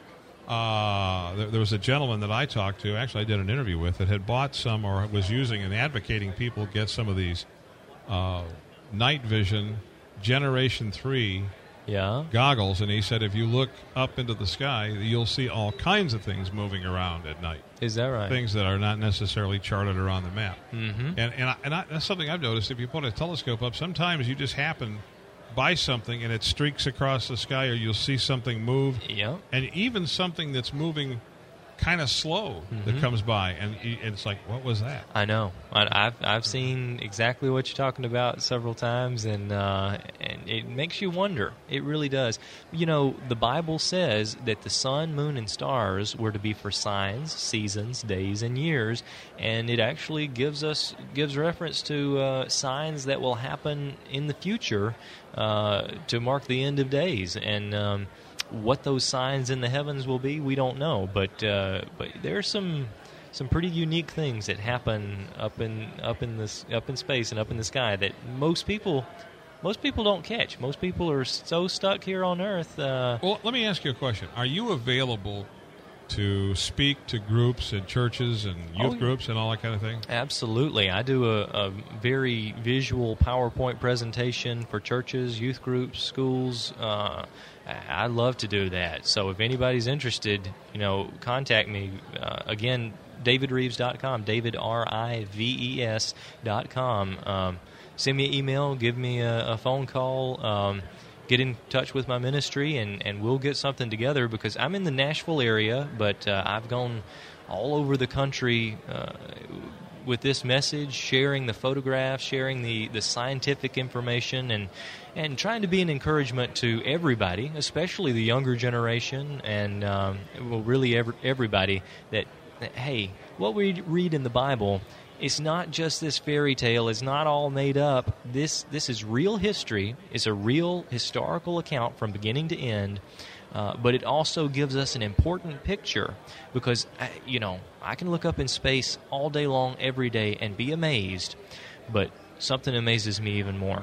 uh, there, there was a gentleman that I talked to, actually I did an interview with, that had bought some or was using and advocating people get some of these uh, night vision Generation three Yeah. goggles. And he said if you look up into the sky, you'll see all kinds of things moving around at night. Is that right? Things that are not necessarily charted or on the map. Mm-hmm. And and, I, and I, that's something I've noticed. If you put a telescope up, sometimes you just happen by something and it streaks across the sky, or you'll see something move, Yeah. and even something that's moving kind of slow that Mhm. comes by, and, y- and it's like, what was that? I know. I, I've I've seen exactly what you're talking about several times, and uh, and it makes you wonder. It really does. You know, the Bible says that the sun, moon, and stars were to be for signs, seasons, days, and years, and it actually gives us gives reference to uh, signs that will happen in the future uh, to mark the end of days, and. Um, What those signs in the heavens will be, we don't know, but uh, but there's some some pretty unique things that happen up in up in this up in space and up in the sky that most people most people don't catch. Most people are so stuck here on Earth. Uh, Well, let me ask you a question. Are you available to speak to groups and churches and youth Oh, yeah. groups and all that kind of thing? Absolutely. I do a, a very visual PowerPoint presentation for churches, youth groups, schools. Uh, I I love to do that. So if anybody's interested, you know, contact me. Uh, again, david reeves dot com, David, R I V E S dot com. Um, send me an email, give me a, a phone call. Um, get in touch with my ministry, and, and we'll get something together, because I'm in the Nashville area, but uh, I've gone all over the country uh, with this message, sharing the photographs, sharing the, the scientific information, and and trying to be an encouragement to everybody, especially the younger generation, and um, well, really every, everybody, that, that, hey, what we read in the Bible, it's not just this fairy tale. It's not all made up. This this is real history. It's a real historical account from beginning to end. Uh, but it also gives us an important picture, because, uh, you know, I can look up in space all day long, every day, and be amazed. But something amazes me even more.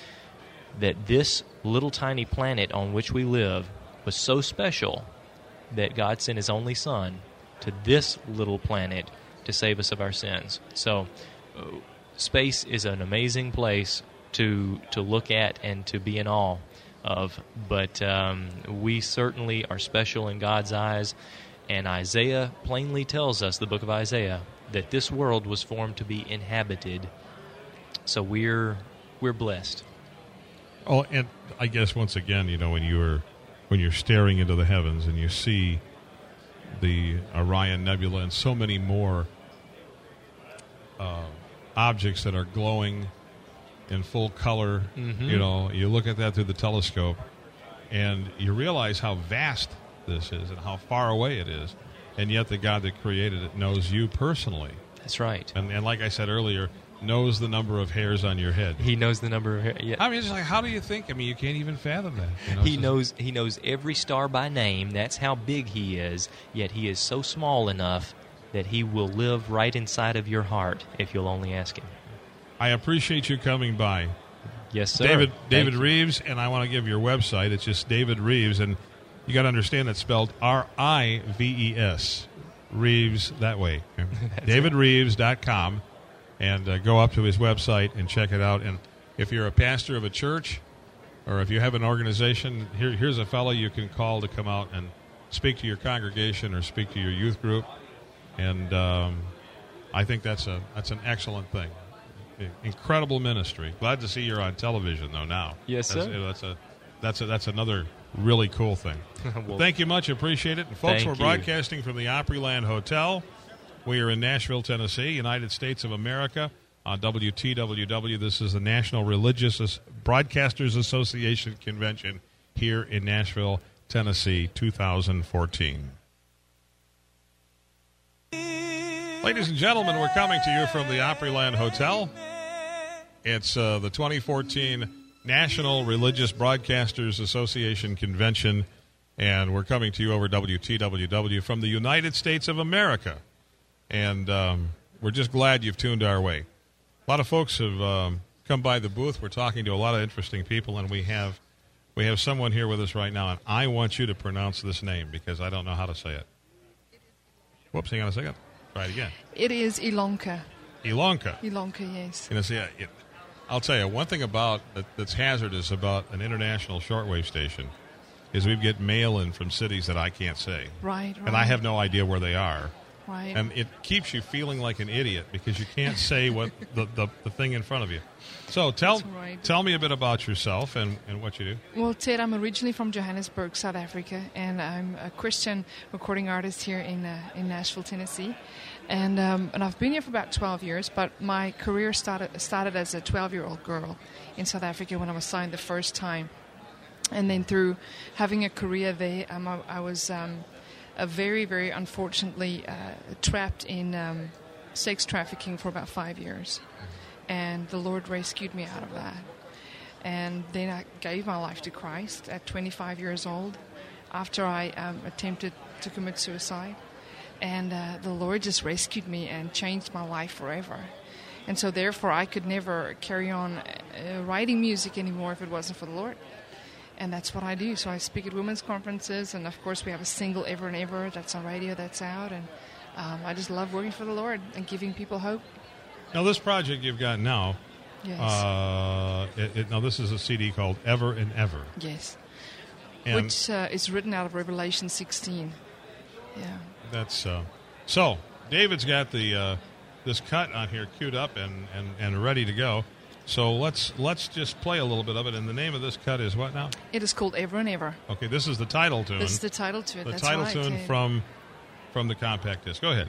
That this little tiny planet on which we live was so special that God sent His only Son to this little planet to save us of our sins. So, uh, space is an amazing place to to look at and to be in awe of. But um, we certainly are special in God's eyes. And Isaiah plainly tells us, the book of Isaiah, that this world was formed to be inhabited. So we're we're blessed. Oh, and I guess once again, you know, when you're when you're staring into the heavens and you see the Orion Nebula and so many more uh, objects that are glowing in full color, Mhm. you know, you look at that through the telescope and you realize how vast this is and how far away it is, and yet the God that created it knows you personally. That's right. And, and like I said earlier, knows the number of hairs on your head. He knows the number of hair. Yeah. I mean, it's like, how do you think? I mean, you can't even fathom that. You know, he knows he knows every star by name. That's how big he is. Yet he is so small enough that he will live right inside of your heart if you'll only ask him. I appreciate you coming by. Yes, sir. David Thank David you. Reeves, and I want to give your website. It's just David Reeves, and you got to understand it's spelled R I V E S. Reeves that way. david reeves dot com, and uh, go up to his website and check it out. And if you're a pastor of a church or if you have an organization, here, here's a fellow you can call to come out and speak to your congregation or speak to your youth group. And um, I think that's a that's an excellent thing. Incredible ministry. Glad to see you're on television though now. Yes, that's, sir. That's a that's a that's another really cool thing. Well, thank you much. Appreciate it. And folks, thank we're you. broadcasting from the Opryland Hotel. We are in Nashville, Tennessee, United States of America, on W T W W. This is the National Religious As- Broadcasters Association Convention here in Nashville, Tennessee, two thousand fourteen. Ladies and gentlemen, we're coming to you from the Opryland Hotel. It's uh, the twenty fourteen National Religious Broadcasters Association Convention, and we're coming to you over W T W W from the United States of America. And um, we're just glad you've tuned our way. A lot of folks have um, come by the booth. We're talking to a lot of interesting people, and we have we have someone here with us right now, and I want you to pronounce this name because I don't know how to say it. Whoops, hang on a second. Try it again. It is Ilonka. Ilonka. Ilonka, yes. You know, see, it, I'll tell you, one thing about that, that's hazardous about an international shortwave station is we get mail in from cities that I can't say. Right, right. And I have no idea where they are. Right. And it keeps you feeling like an idiot because you can't say what the, the, the thing in front of you. So tell right. tell me a bit about yourself and, and what you do. Well, Ted, I'm originally from Johannesburg, South Africa, and I'm a Christian recording artist here in uh, in Nashville, Tennessee. And um, and I've been here for about twelve years, but my career started started as a twelve-year-old girl in South Africa when I was signed the first time. And then through having a career there, um, I, I was um, a very, very unfortunately uh, trapped in um, sex trafficking for about five years. And the Lord rescued me out of that. And then I gave my life to Christ at twenty-five years old after I um, attempted to commit suicide. And uh, the Lord just rescued me and changed my life forever. And so therefore I could never carry on uh, writing music anymore if it wasn't for the Lord. And that's what I do. So I speak at women's conferences, and of course we have a single, Ever and Ever, that's on radio, that's out. And um, I just love working for the Lord and giving people hope. Now, this project you've got now, Yes. uh, it, it, now this is a C D called Ever and Ever. Yes. And Which uh, is written out of Revelation sixteen. Yeah. that's uh, so. David's got the uh, this cut on here queued up and, and, and ready to go. So let's let's just play a little bit of it. And the name of this cut is what now? It is called Ever and Ever. Okay, this is the title tune. This is the title to it. the That's title right, tune Ted. from from the compact disc. Go ahead.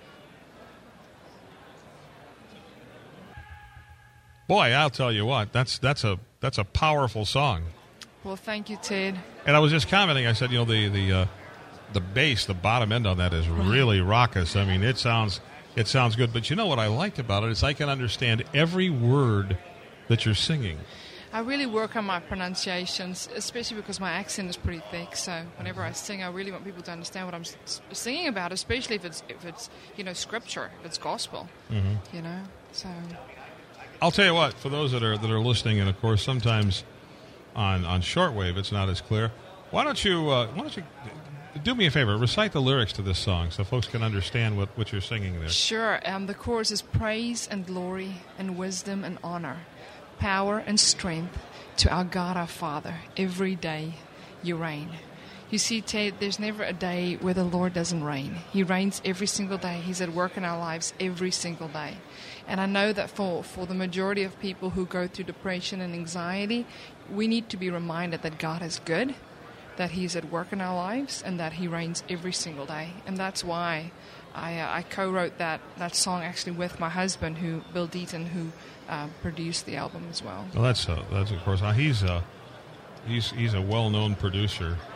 Boy, I'll tell you what. That's that's a that's a powerful song. Well, thank you, Ted. And I was just commenting. I said, you know, the the uh, the bass, the bottom end on that is really raucous. I mean, it sounds it sounds good. But you know what I liked about it is I can understand every word that you're singing. I really work on my pronunciations, especially because my accent is pretty thick. So whenever I sing, I really want people to understand what I'm s- singing about, especially if it's if it's you know scripture, if it's gospel. Mm-hmm. You know, so. I'll tell you what. For those that are that are listening, and of course sometimes on on shortwave it's not as clear. Why don't you uh, why don't you do me a favor? Recite the lyrics to this song so folks can understand what, what you're singing there. Sure. Um, the chorus is praise and glory and wisdom and honor, power and strength to our God our Father. Every day you reign. You see, Ted, there's never a day where the Lord doesn't reign. He reigns every single day. He's at work in our lives every single day. And I know that for, for the majority of people who go through depression and anxiety, we need to be reminded that God is good, that He's at work in our lives, and that He reigns every single day. And that's why I, uh, I co-wrote that, that song actually with my husband, who Bill Deaton, who uh, produced the album as well. Well, that's uh, that's of course uh, he's uh, he's he's a well-known producer.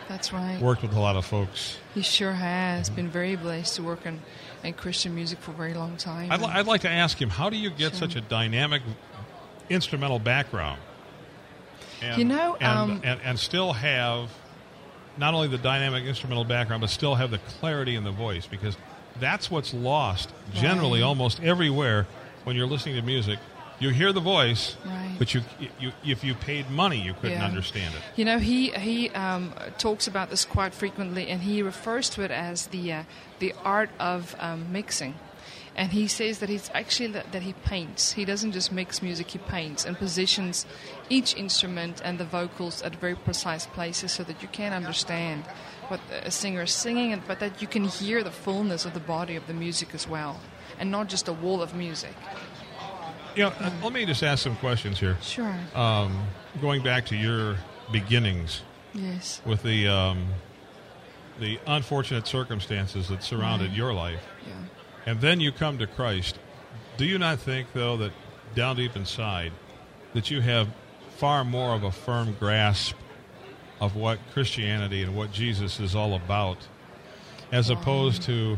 That's right. Worked with a lot of folks. He sure has. Been very blessed to work in, in Christian music for a very long time. I'd, li- I'd like to ask him, how do you get Sure. such a dynamic instrumental background? And, You know, and, um, and, and still have not only the dynamic instrumental background, but still have the clarity in the voice, because that's what's lost generally Right. almost everywhere when you're listening to music. You hear the voice, Right. but you, you, if you paid money, you couldn't Yeah. understand it. You know, he he um, talks about this quite frequently, and he refers to it as the uh, the art of um, mixing. And he says that he's actually that, that he paints. He doesn't just mix music; he paints and positions each instrument and the vocals at very precise places so that you can understand what a singer is singing, and but that you can hear the fullness of the body of the music as well, and not just a wall of music. You know, uh, let me just ask some questions here. Sure. Um, going back to your beginnings Yes. with the um, the unfortunate circumstances that surrounded Right. your life, Yeah. and then you come to Christ. Do you not think, though, that down deep inside, that you have far more of a firm grasp of what Christianity and what Jesus is all about, as opposed to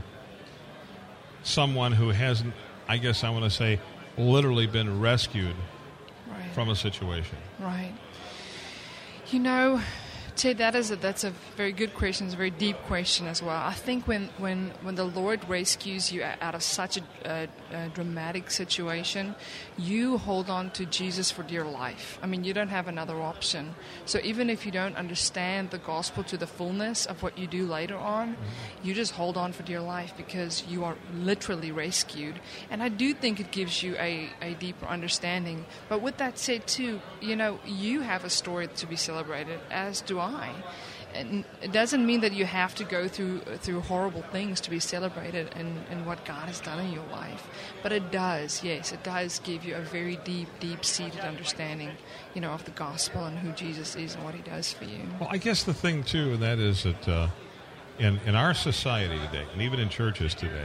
someone who hasn't, I guess I want to say, literally been rescued Right. from a situation? Right. You know, Ted, that is a, that's a very good question. It's a very deep question as well. I think when, when, when the Lord rescues you out of such a, a, a dramatic situation, you hold on to Jesus for dear life. I mean, you don't have another option. So even if you don't understand the gospel to the fullness of what you do later on, mm-hmm. you just hold on for dear life because you are literally rescued. And I do think it gives you a, a deeper understanding. But with that said, too, you know, you have a story to be celebrated, as do I. And it doesn't mean that you have to go through through horrible things to be celebrated in, in what God has done in your life. But it does, yes, it does give you a very deep, deep-seated understanding, you know, of the gospel and who Jesus is and what he does for you. Well, I guess the thing, too, and that is that uh, in, in our society today, and even in churches today,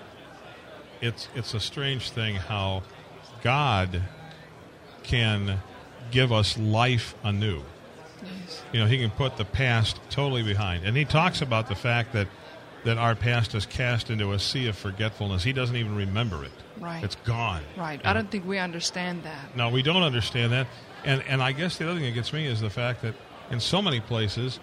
it's it's a strange thing how God can give us life anew. Yes. You know, he can put the past totally behind. And he talks about the fact that, that our past is cast into a sea of forgetfulness. He doesn't even remember it. Right. It's gone. Right. You I know? don't think we understand that. No, we don't understand that. And and I guess the other thing that gets me is the fact that in so many places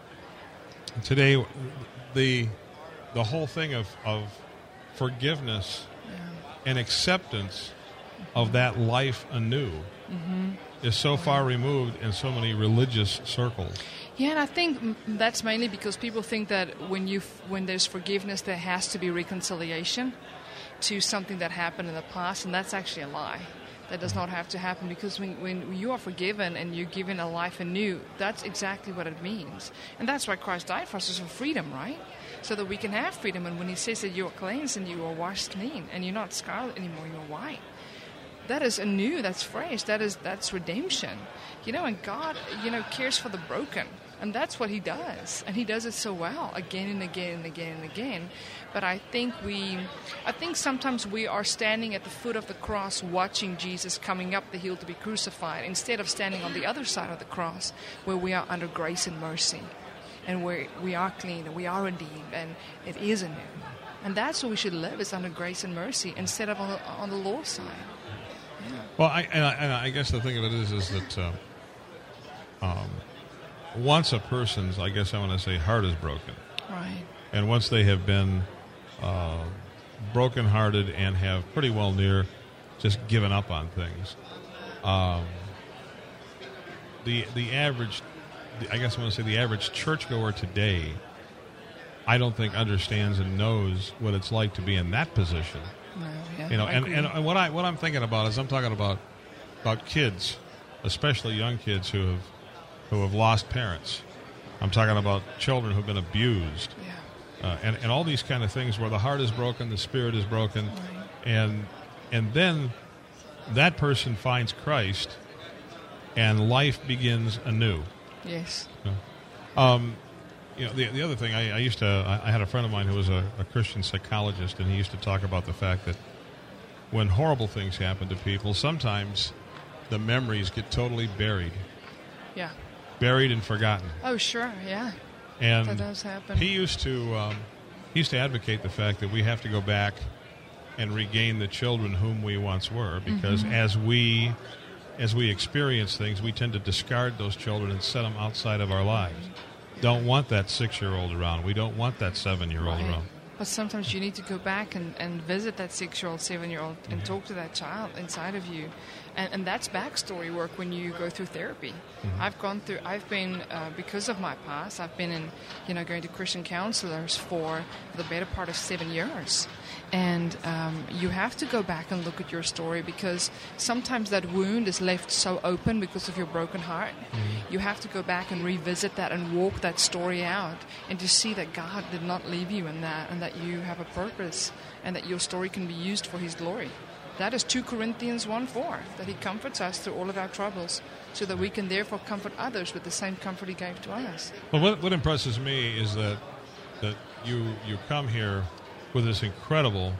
today, the the whole thing of, of forgiveness Yeah. and acceptance of that life anew Mm-hmm. is so far removed in so many religious circles. Yeah, and I think mm, that's mainly because people think that when you f- when there's forgiveness, there has to be reconciliation to something that happened in the past, and that's actually a lie. That does not have to happen, because when, when you are forgiven and you're given a life anew, that's exactly what it means. And that's why Christ died for us, is for freedom, right? So that we can have freedom. And when he says that you are cleansed and you are washed clean and you're not scarlet anymore, you're white. That is anew, that's fresh, that is that's redemption. You know, and God, you know, cares for the broken. And that's what he does. And he does it so well, again and again and again and again. But I think we, I think sometimes we are standing at the foot of the cross watching Jesus coming up the hill to be crucified, instead of standing on the other side of the cross where we are under grace and mercy. And where we are clean and we are redeemed and it is anew. And that's where we should live, is under grace and mercy instead of on the, on the law side. Yeah. Well, I, and I, and I guess the thing of it is, is that uh, um, once a person's, I guess I want to say, heart is broken, Right. and once they have been uh, brokenhearted and have pretty well near just given up on things, um, the the average, I guess I want to say, the average churchgoer today, I don't think understands and knows what it's like to be in that position. No, yeah, You know, I and, agree. and, and what I what I'm thinking about is I'm talking about about kids, especially young kids who have who have lost parents. I'm talking about children who've been abused, Yeah. uh, and and all these kind of things where the heart is broken, the spirit is broken, Right. and and then that person finds Christ, and life begins anew. Yes. Um, you know, the the other thing, I, I used to, I, I had a friend of mine who was a, a Christian psychologist, and he used to talk about the fact that when horrible things happen to people, sometimes the memories get totally buried, Yeah. buried and forgotten. Oh, sure. Yeah. And that does happen. he used to um, he used to advocate the fact that we have to go back and regain the children whom we once were, because Mm-hmm. as we as we experience things, we tend to discard those children and set them outside of our lives. Don't want that six-year-old around. We don't want that seven-year-old Right. around. But sometimes you need to go back and, and visit that six-year-old, seven-year-old and Mm-hmm. talk to that child inside of you. And, and that's backstory work when you go through therapy. Mm-hmm. I've gone through, I've been, uh, because of my past, I've been in, you know, going to Christian counselors for the better part of seven years. And um, you have to go back and look at your story, because sometimes that wound is left so open because of your broken heart. Mm-hmm. You have to go back and revisit that and walk that story out, and to see that God did not leave you in that, and that you have a purpose, and that your story can be used for His glory. That is two Corinthians one four, that He comforts us through all of our troubles, so that we can therefore comfort others with the same comfort He gave to us. Well, what, what impresses me is that that you you come here with this incredible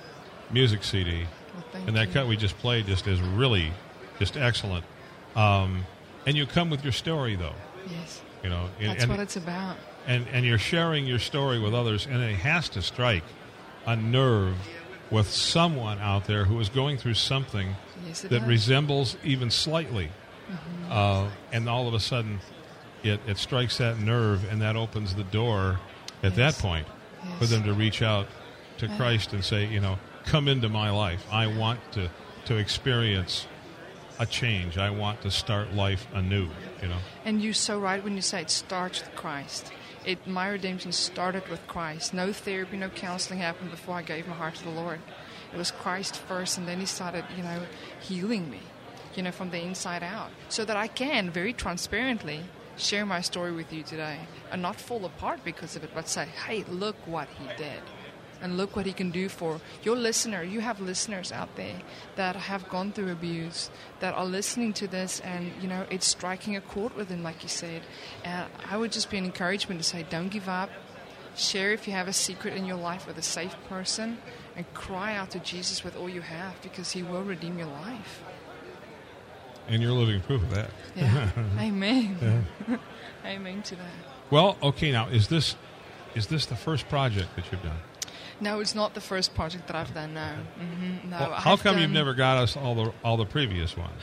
music C D, Well, thank and that you. cut we just played just is really just excellent. Um, and you come with your story, though, Yes, you know, and, that's and, what it's about. and and you're sharing your story with others, and it has to strike a nerve with someone out there who is going through something Yes, it that does. resembles even slightly, Mm-hmm. uh, and all of a sudden it, it strikes that nerve, and that opens the door at Yes. that point for Yes. them to reach out to Right. Christ and say, you know, come into my life. I want to, to experience a change. I want to start life anew, you know. And you're so right when you say it starts with Christ. It, my redemption started with Christ. No therapy, no counseling happened before I gave my heart to the Lord. It was Christ first, and then He started, you know, healing me, you know, from the inside out, so that I can very transparently share my story with you today and not fall apart because of it, but say, hey, look what He did. And look what He can do for your listener. You have listeners out there that have gone through abuse, that are listening to this, and, you know, it's striking a chord with them, like you said. And I would just be an encouragement to say, don't give up. Share if you have a secret in your life with a safe person, and cry out to Jesus with all you have, because He will redeem your life. And you're living proof of that. Yeah. Amen. Amen to that. Well, okay, now, is this is this the first project that you've done? No, it's not the first project that I've done, no. Mm-hmm. no Well, I how have come you've done- never got us all the all the previous ones?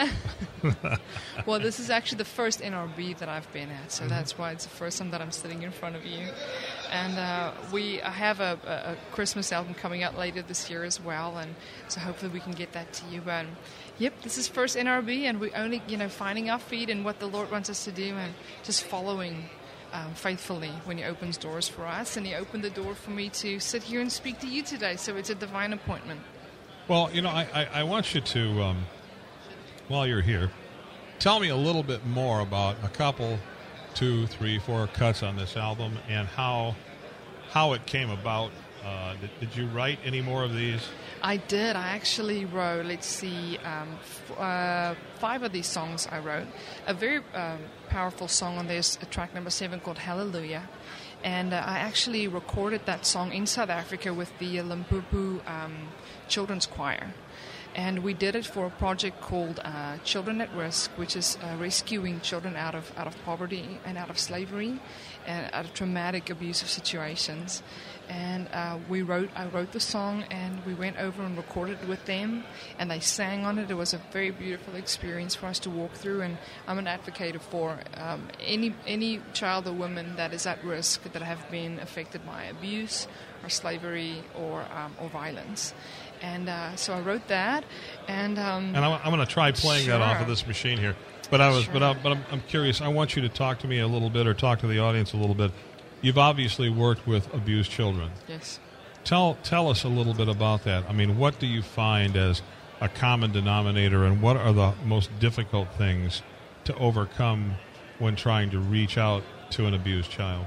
Well, this is actually the first N R B that I've been at, so that's why it's the first time that I'm sitting in front of you. And uh, we I have a, a, a Christmas album coming out later this year as well, and so hopefully we can get that to you. But yep, this is first N R B, and we're only, you know, finding our feet in what the Lord wants us to do, and just following um, faithfully when He opens doors for us. And He opened the door for me to sit here and speak to you today, so it's a divine appointment. Well, you know, I, I, I want you to, um, while you're here, tell me a little bit more about a couple, two, three, four cuts on this album, and how how it came about. Uh, did, did you write any more of these? I did. I actually wrote, let's see, um, f- uh, five of these songs I wrote. A very um, powerful song on this, uh, track number seven, called Hallelujah. And uh, I actually recorded that song in South Africa with the Limpopo um, Children's Choir. And we did it for a project called uh, Children at Risk, which is uh, rescuing children out of out of poverty and out of slavery and out of traumatic, abusive situations. And uh, we wrote, I wrote the song, and we went over and recorded it with them, and they sang on it. It was a very beautiful experience for us to walk through. And I'm an advocate for um, any any child or woman that is at risk, that have been affected by abuse or slavery or um, or violence. And uh, so I wrote that, and um, And I'm, I'm going to try playing that off Sure. of this machine here. But I was, Sure. but, I, but I'm, I'm curious. I want you to talk to me a little bit, or talk to the audience a little bit. You've obviously worked with abused children. yes. Tell tell us a little bit about that. I mean, what do you find as a common denominator, and what are the most difficult things to overcome when trying to reach out to an abused child?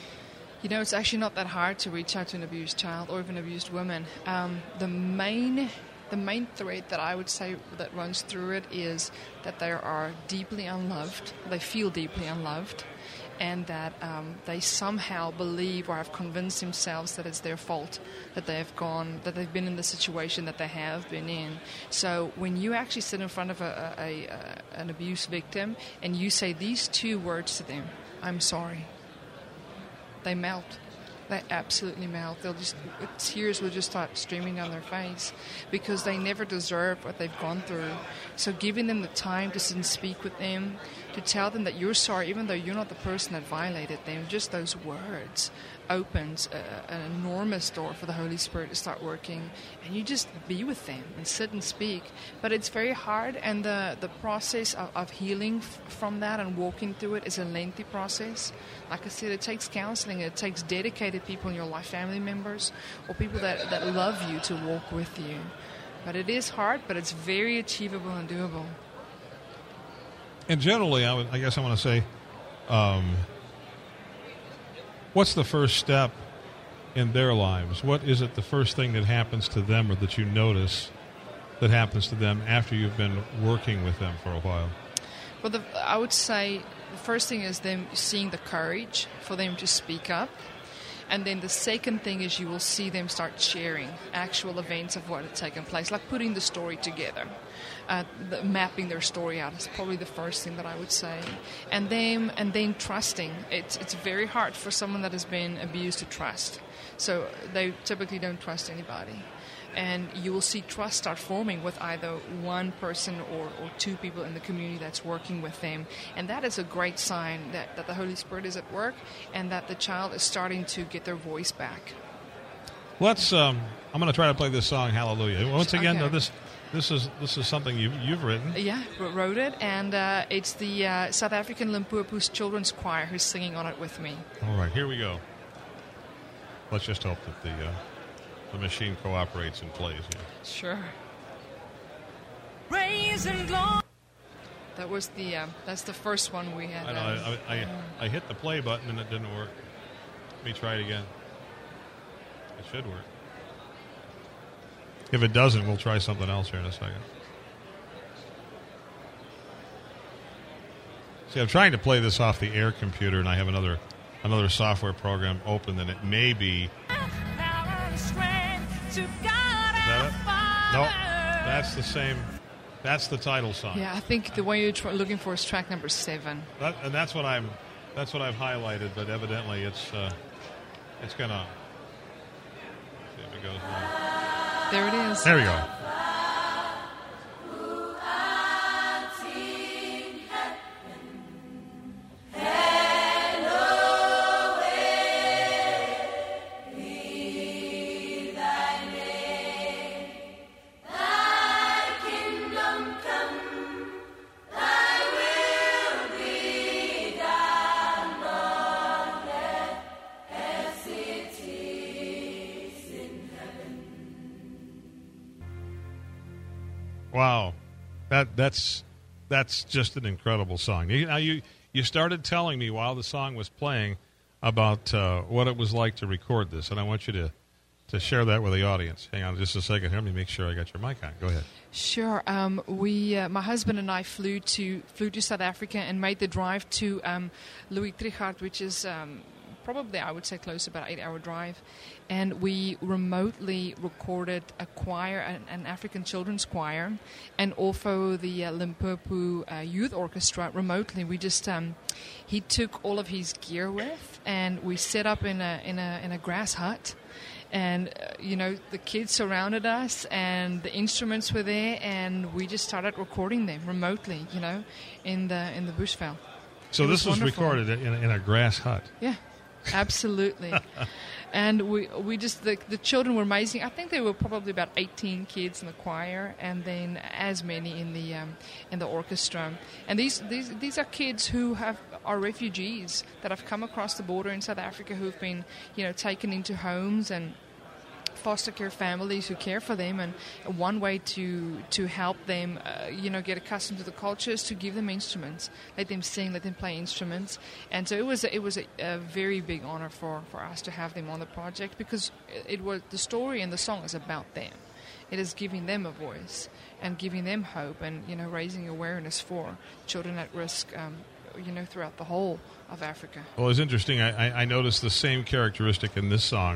You know, it's actually not that hard to reach out to an abused child or even abused woman. Um, the main, the main thread that I would say that runs through it is that they are deeply unloved. They feel deeply unloved, and that um, they somehow believe or have convinced themselves that it's their fault that they have gone, that they've been in the situation that they have been in. So when you actually sit in front of a, a, a, an abuse victim and you say these two words to them, "I'm sorry," they melt. They absolutely melt. They'll just tears will just start streaming down their face because they never deserve what they've gone through. So giving them the time to sit and speak with them, to tell them that you're sorry, even though you're not the person that violated them, just those words opens a, an enormous door for the Holy Spirit to start working, and you just be with them and sit and speak. But it's very hard, and the, the process of, of healing f- from that and walking through it is a lengthy process. Like I said, it takes counseling, it takes dedicated people in your life, family members, or people that, that love you to walk with you. But it is hard, but it's very achievable and doable. And generally, I, would, I guess I want to say, um, what's the first step in their lives? What is it the first thing that happens to them or that you notice that happens to them after you've been working with them for a while? Well, the, I would say the first thing is them seeing the courage for them to speak up. And then the second thing is you will see them start sharing actual events of what had taken place, like putting the story together. Uh, the, mapping their story out is probably the first thing that I would say. And then, and then trusting. It's, it's very hard for someone that has been abused to trust. So they typically don't trust anybody. And you will see trust start forming with either one person or, or two people in the community that's working with them. And that is a great sign that, that the Holy Spirit is at work and that the child is starting to get their voice back. Let's. Um, I'm going to try to play this song, Hallelujah. Once again, Okay. though, this this is this is something you've, you've written. Yeah, wrote it, and uh, it's the uh, South African Limpopo's Children's Choir who's singing on it with me. All right, here we go. Let's just hope that the uh, the machine cooperates and plays. Yeah. Sure. Praise and glory. That was the uh, that's the first one we had. I, know, um, I, I, I hit the play button and it didn't work. Let me try it again. It should work. If it doesn't, we'll try something else here in a second. See, I'm trying to play this off the Air computer, and I have another another software program open, and it may be. Is that it? Nope. That's the same. That's the title song. Yeah, I think the one you're tr- looking for is track number seven. That, and that's what I'm. That's what I've highlighted, but evidently it's uh, it's gonna. See if it goes. Wrong. There it is. There we go. Wow, that that's that's just an incredible song. You, now you you started telling me while the song was playing about uh, what it was like to record this, and I want you to, to share that with the audience. Hang on just a second here. Let me make sure I got your mic on. Go ahead. Sure. Um, we, uh, my husband and I flew to flew to South Africa and made the drive to um, Louis Trichardt, which is um, probably, I would say, close to about an eight-hour drive. And we remotely recorded a choir, an, an African children's choir, and also the uh, Limpopo uh, Youth Orchestra remotely. We just um, he took all of his gear with, and we set up in a in a in a grass hut. And, uh, you know, the kids surrounded us and the instruments were there, and we just started recording them remotely, you know, in the in the Bushveld. So It this was, was wonderful. recorded in a, in a grass hut. Yeah, absolutely. And we we just, the, the children were amazing. I think there were probably about eighteen kids in the choir, and then as many in the um, in the orchestra. And these, these these are kids who have are refugees that have come across the border in South Africa, who've been, you know, taken into homes and foster care families who care for them. And one way to to help them, uh, you know, get accustomed to the culture is to give them instruments, let them sing, let them play instruments. And so it was a, it was a, a very big honor for, for us to have them on the project, because it was the story and the song is about them. It is giving them a voice and giving them hope, and, you know, raising awareness for children at risk, um, you know, throughout the whole of Africa. Well, it's interesting. I, I, I noticed the same characteristic in this song.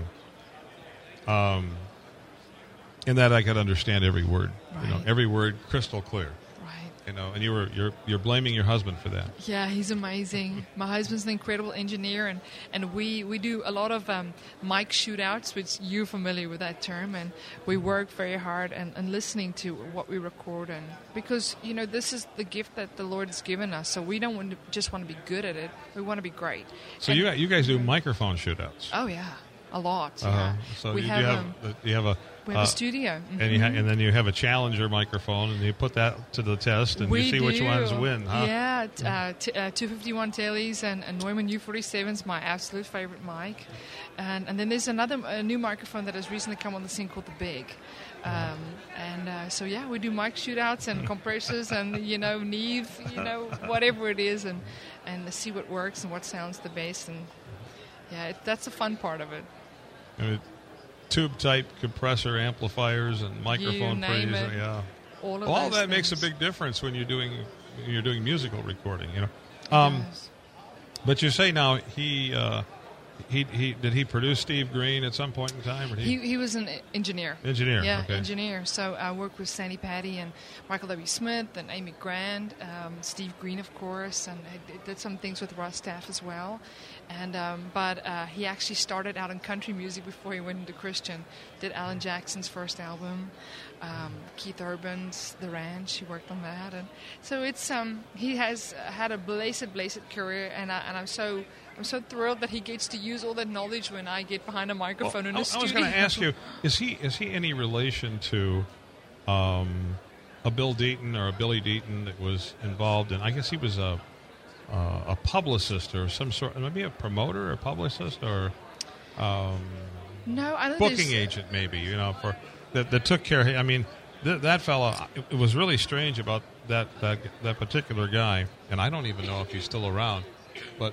Um, in that I could understand every word, Right. you know, every word crystal clear. Right. You know, and you were you're you're blaming your husband for that. Yeah, he's amazing. My husband's an incredible engineer, and, and we, we do a lot of um, mic shootouts, which you're familiar with that term, and we work very hard and, and listening to what we record, and because you know this is the gift that the Lord has given us, so we don't want to just want to be good at it. We want to be great. So And- you you guys do microphone shootouts. Oh yeah, a lot. Uh-huh. Yeah. So we you, have, you have um, you have a we have uh, a studio, and you ha- Mhm. and then you have a challenger microphone, and you put that to the test, and we you see do. which ones win. Huh? Yeah, t- uh, t- uh, two fifty-one Tailies and, and Neumann U forty-seven's my absolute favorite mic, and and then there's another a new microphone that has recently come on the scene called the Big, um, and uh, so yeah, we do mic shootouts and compressors and you know Neve, you know whatever it is, and and see what works and what sounds the best, and yeah, it, that's the fun part of it. I mean, tube-type compressor amplifiers and microphone name phrases. it. Yeah. All of All those that makes a things. big difference when you're doing when you're doing musical recording. You know. Um, Yes. But you say now he uh, he he did he produce Steve Green at some point in time? Or He, he was an engineer. Engineer, Yeah, okay. engineer. So I worked with Sandy Patty and Michael W. Smith and Amy Grant, um, Steve Green, of course, and I did- did some things with Russ Staff as well. And um, but uh, he actually started out in country music before he went into Christian. Did Alan Jackson's first album, um, Keith Urban's The Ranch. He worked on that, and so it's um, he has had a blessed, blessed career, and I, and I'm so. I'm so thrilled that he gets to use all that knowledge when I get behind a microphone Well, in I, a I studio. was going to ask you: Is he is he any relation to um, a Bill Deaton or a Billy Deaton that was involved in? I guess he was a uh, a publicist or some sort, maybe a promoter, or a publicist, or um, No, I don't. booking there's- agent, maybe. You know, for that, that took care of. I mean, th- that fella. It, it was really strange about that, that that particular guy, and I don't even know if he's still around, but.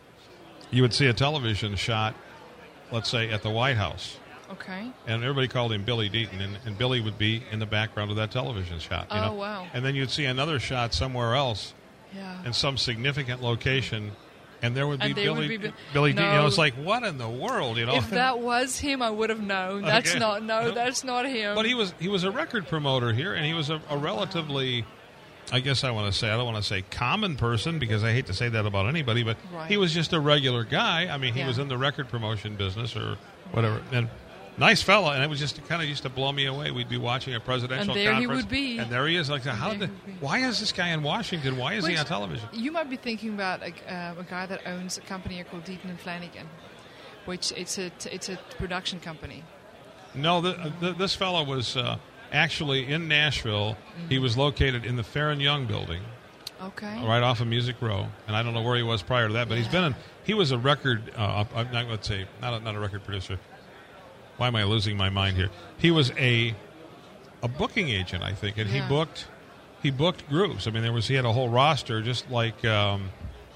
You would see a television shot, let's say, at the White House, Okay. and everybody called him Billy Deaton, and, and Billy would be in the background of that television shot. You Oh, know? wow. And then you'd see another shot somewhere else Yeah. in some significant location, and there would be And there Billy would be Bi- Billy Deaton. You know, No. it's like, what in the world, you know? If that was him, I would have known. That's Okay. not. No, No. that's not him. But he was he was a record promoter here, and he was a, a relatively, I guess I want to say, I don't want to say common person because I hate to say that about anybody, but Right. he was just a regular guy. I mean, he Yeah. was in the record promotion business or whatever. And nice fella, and it was just kind of used to blow me away. We'd be watching a presidential And there he conference, would be. and there he is. Like, how there did? he would be. Why is this guy in Washington? Why is he Which- on television? You might be thinking about a, uh, a guy that owns a company called Deaton and Flanagan, which it's a it's a production company. No, the, the, this fellow was uh, actually in Nashville. Mm-hmm. He was located in the Fair and Young building. Okay. Right off of Music Row, and I don't know where he was prior to that, but he's been in. He was a record. Uh, I'm not let's say not a, not a record producer. Why am I losing my mind here? He was a a booking agent, I think, and Yeah. he booked he booked groups. I mean, there was he had a whole roster, just like um,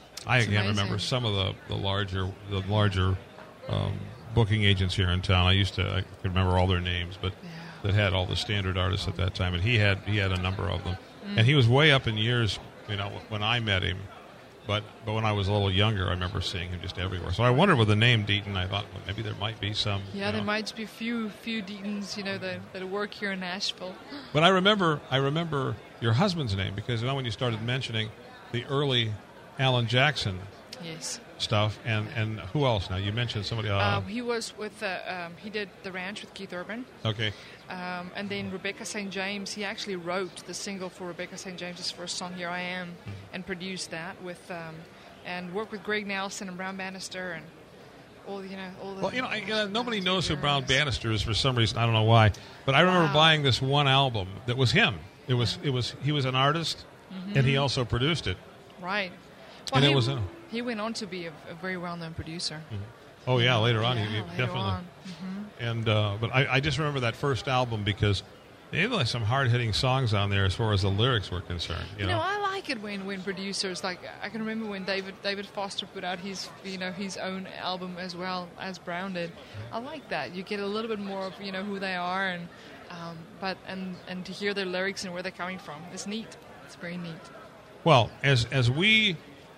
I It's can't amazing. remember some of the, the larger the larger um, booking agents here in town. I used to I could remember all their names, but Yeah. that had all the standard artists at that time, and he had he had a number of them, Mm. and he was way up in years. You know, when I met him, but but when I was a little younger, I remember seeing him just everywhere. So I wondered with the name Deaton, I thought well, maybe there might be some. Yeah, you there know. might be a few few Deatons, you know, that that work here in Nashville. But I remember I remember your husband's name because you know when you started mentioning the early Alan Jackson Yes. stuff, and, and who else? Now you mentioned somebody. Uh, Um, he was with uh, um, he did The Ranch with Keith Urban. okay, Um, and then Rebecca Saint James, he actually wrote the single for Rebecca Saint James's first song, Here I Am, and produced that with, um, and worked with Greg Nelson and Brown Bannister and all, you know, all the. well you know I, uh, nobody knows who Yes. Brown Bannister is for some reason. I don't know why, but I remember Wow. buying this one album that was him. It was it was he was an artist, and he also produced it. Right. And it he, was a- he went on to be a, a very well-known producer. Oh yeah, later on, Yeah, he, he later definitely. on. And uh, but I, I just remember that first album because they had like some hard-hitting songs on there as far as the lyrics were concerned. You, You know, I like it when, when producers like I can remember when David David Foster put out his you know his own album as well as Brown did. I like that. You get a little bit more of you know who they are and um, but and and to hear their lyrics and where they're coming from. It's neat. It's very neat. Well, as as we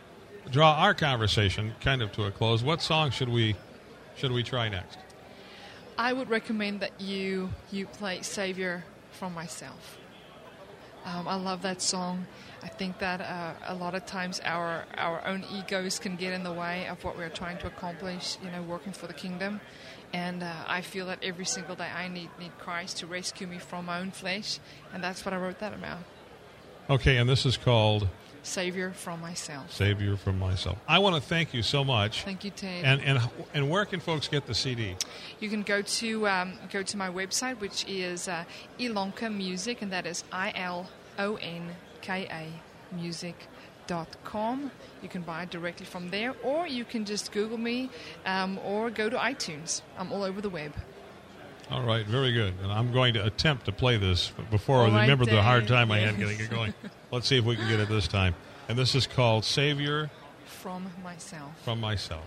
draw our conversation kind of to a close, what song should we should we try next? I would recommend that you you play Savior from Myself. Um, I love that song. I think that uh, a lot of times our our own egos can get in the way of what we're trying to accomplish, you know, working for the kingdom. And uh, I feel that every single day I need, need Christ to rescue me from my own flesh. And that's what I wrote that about. Okay, and this is called Savior from Myself. Savior from Myself. I want to thank you so much. Thank you, Ted. And and and where can folks get the C D? You can go to um, go to my website, which is uh, Ilonka Music, and that is I L O N K A music dot com. You can buy it directly from there, or you can just Google me, um, or go to iTunes. I'm all over the web. All right, very good. And I'm going to attempt to play this before All I right, remember the Dave. hard time I had Yes. getting it going. Let's see if we can get it this time. And this is called Savior From Myself. from Myself.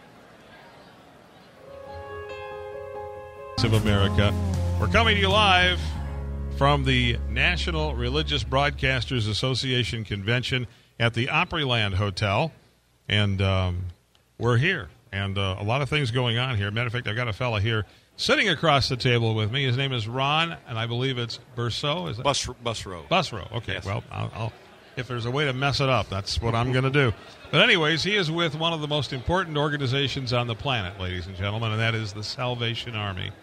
Of America. We're coming to you live from the National Religious Broadcasters Association Convention at the Opryland Hotel. And um, we're here. And uh, a lot of things going on here. Matter of fact, I've got a fella here sitting across the table with me. His name is Ron, and I believe it's Berceau. Is that? Bus, Busrow. Busrow. Okay, Yes. well, I'll, I'll, if there's a way to mess it up, that's what I'm going to do. But anyways, he is with one of the most important organizations on the planet, ladies and gentlemen, and that is the Salvation Army.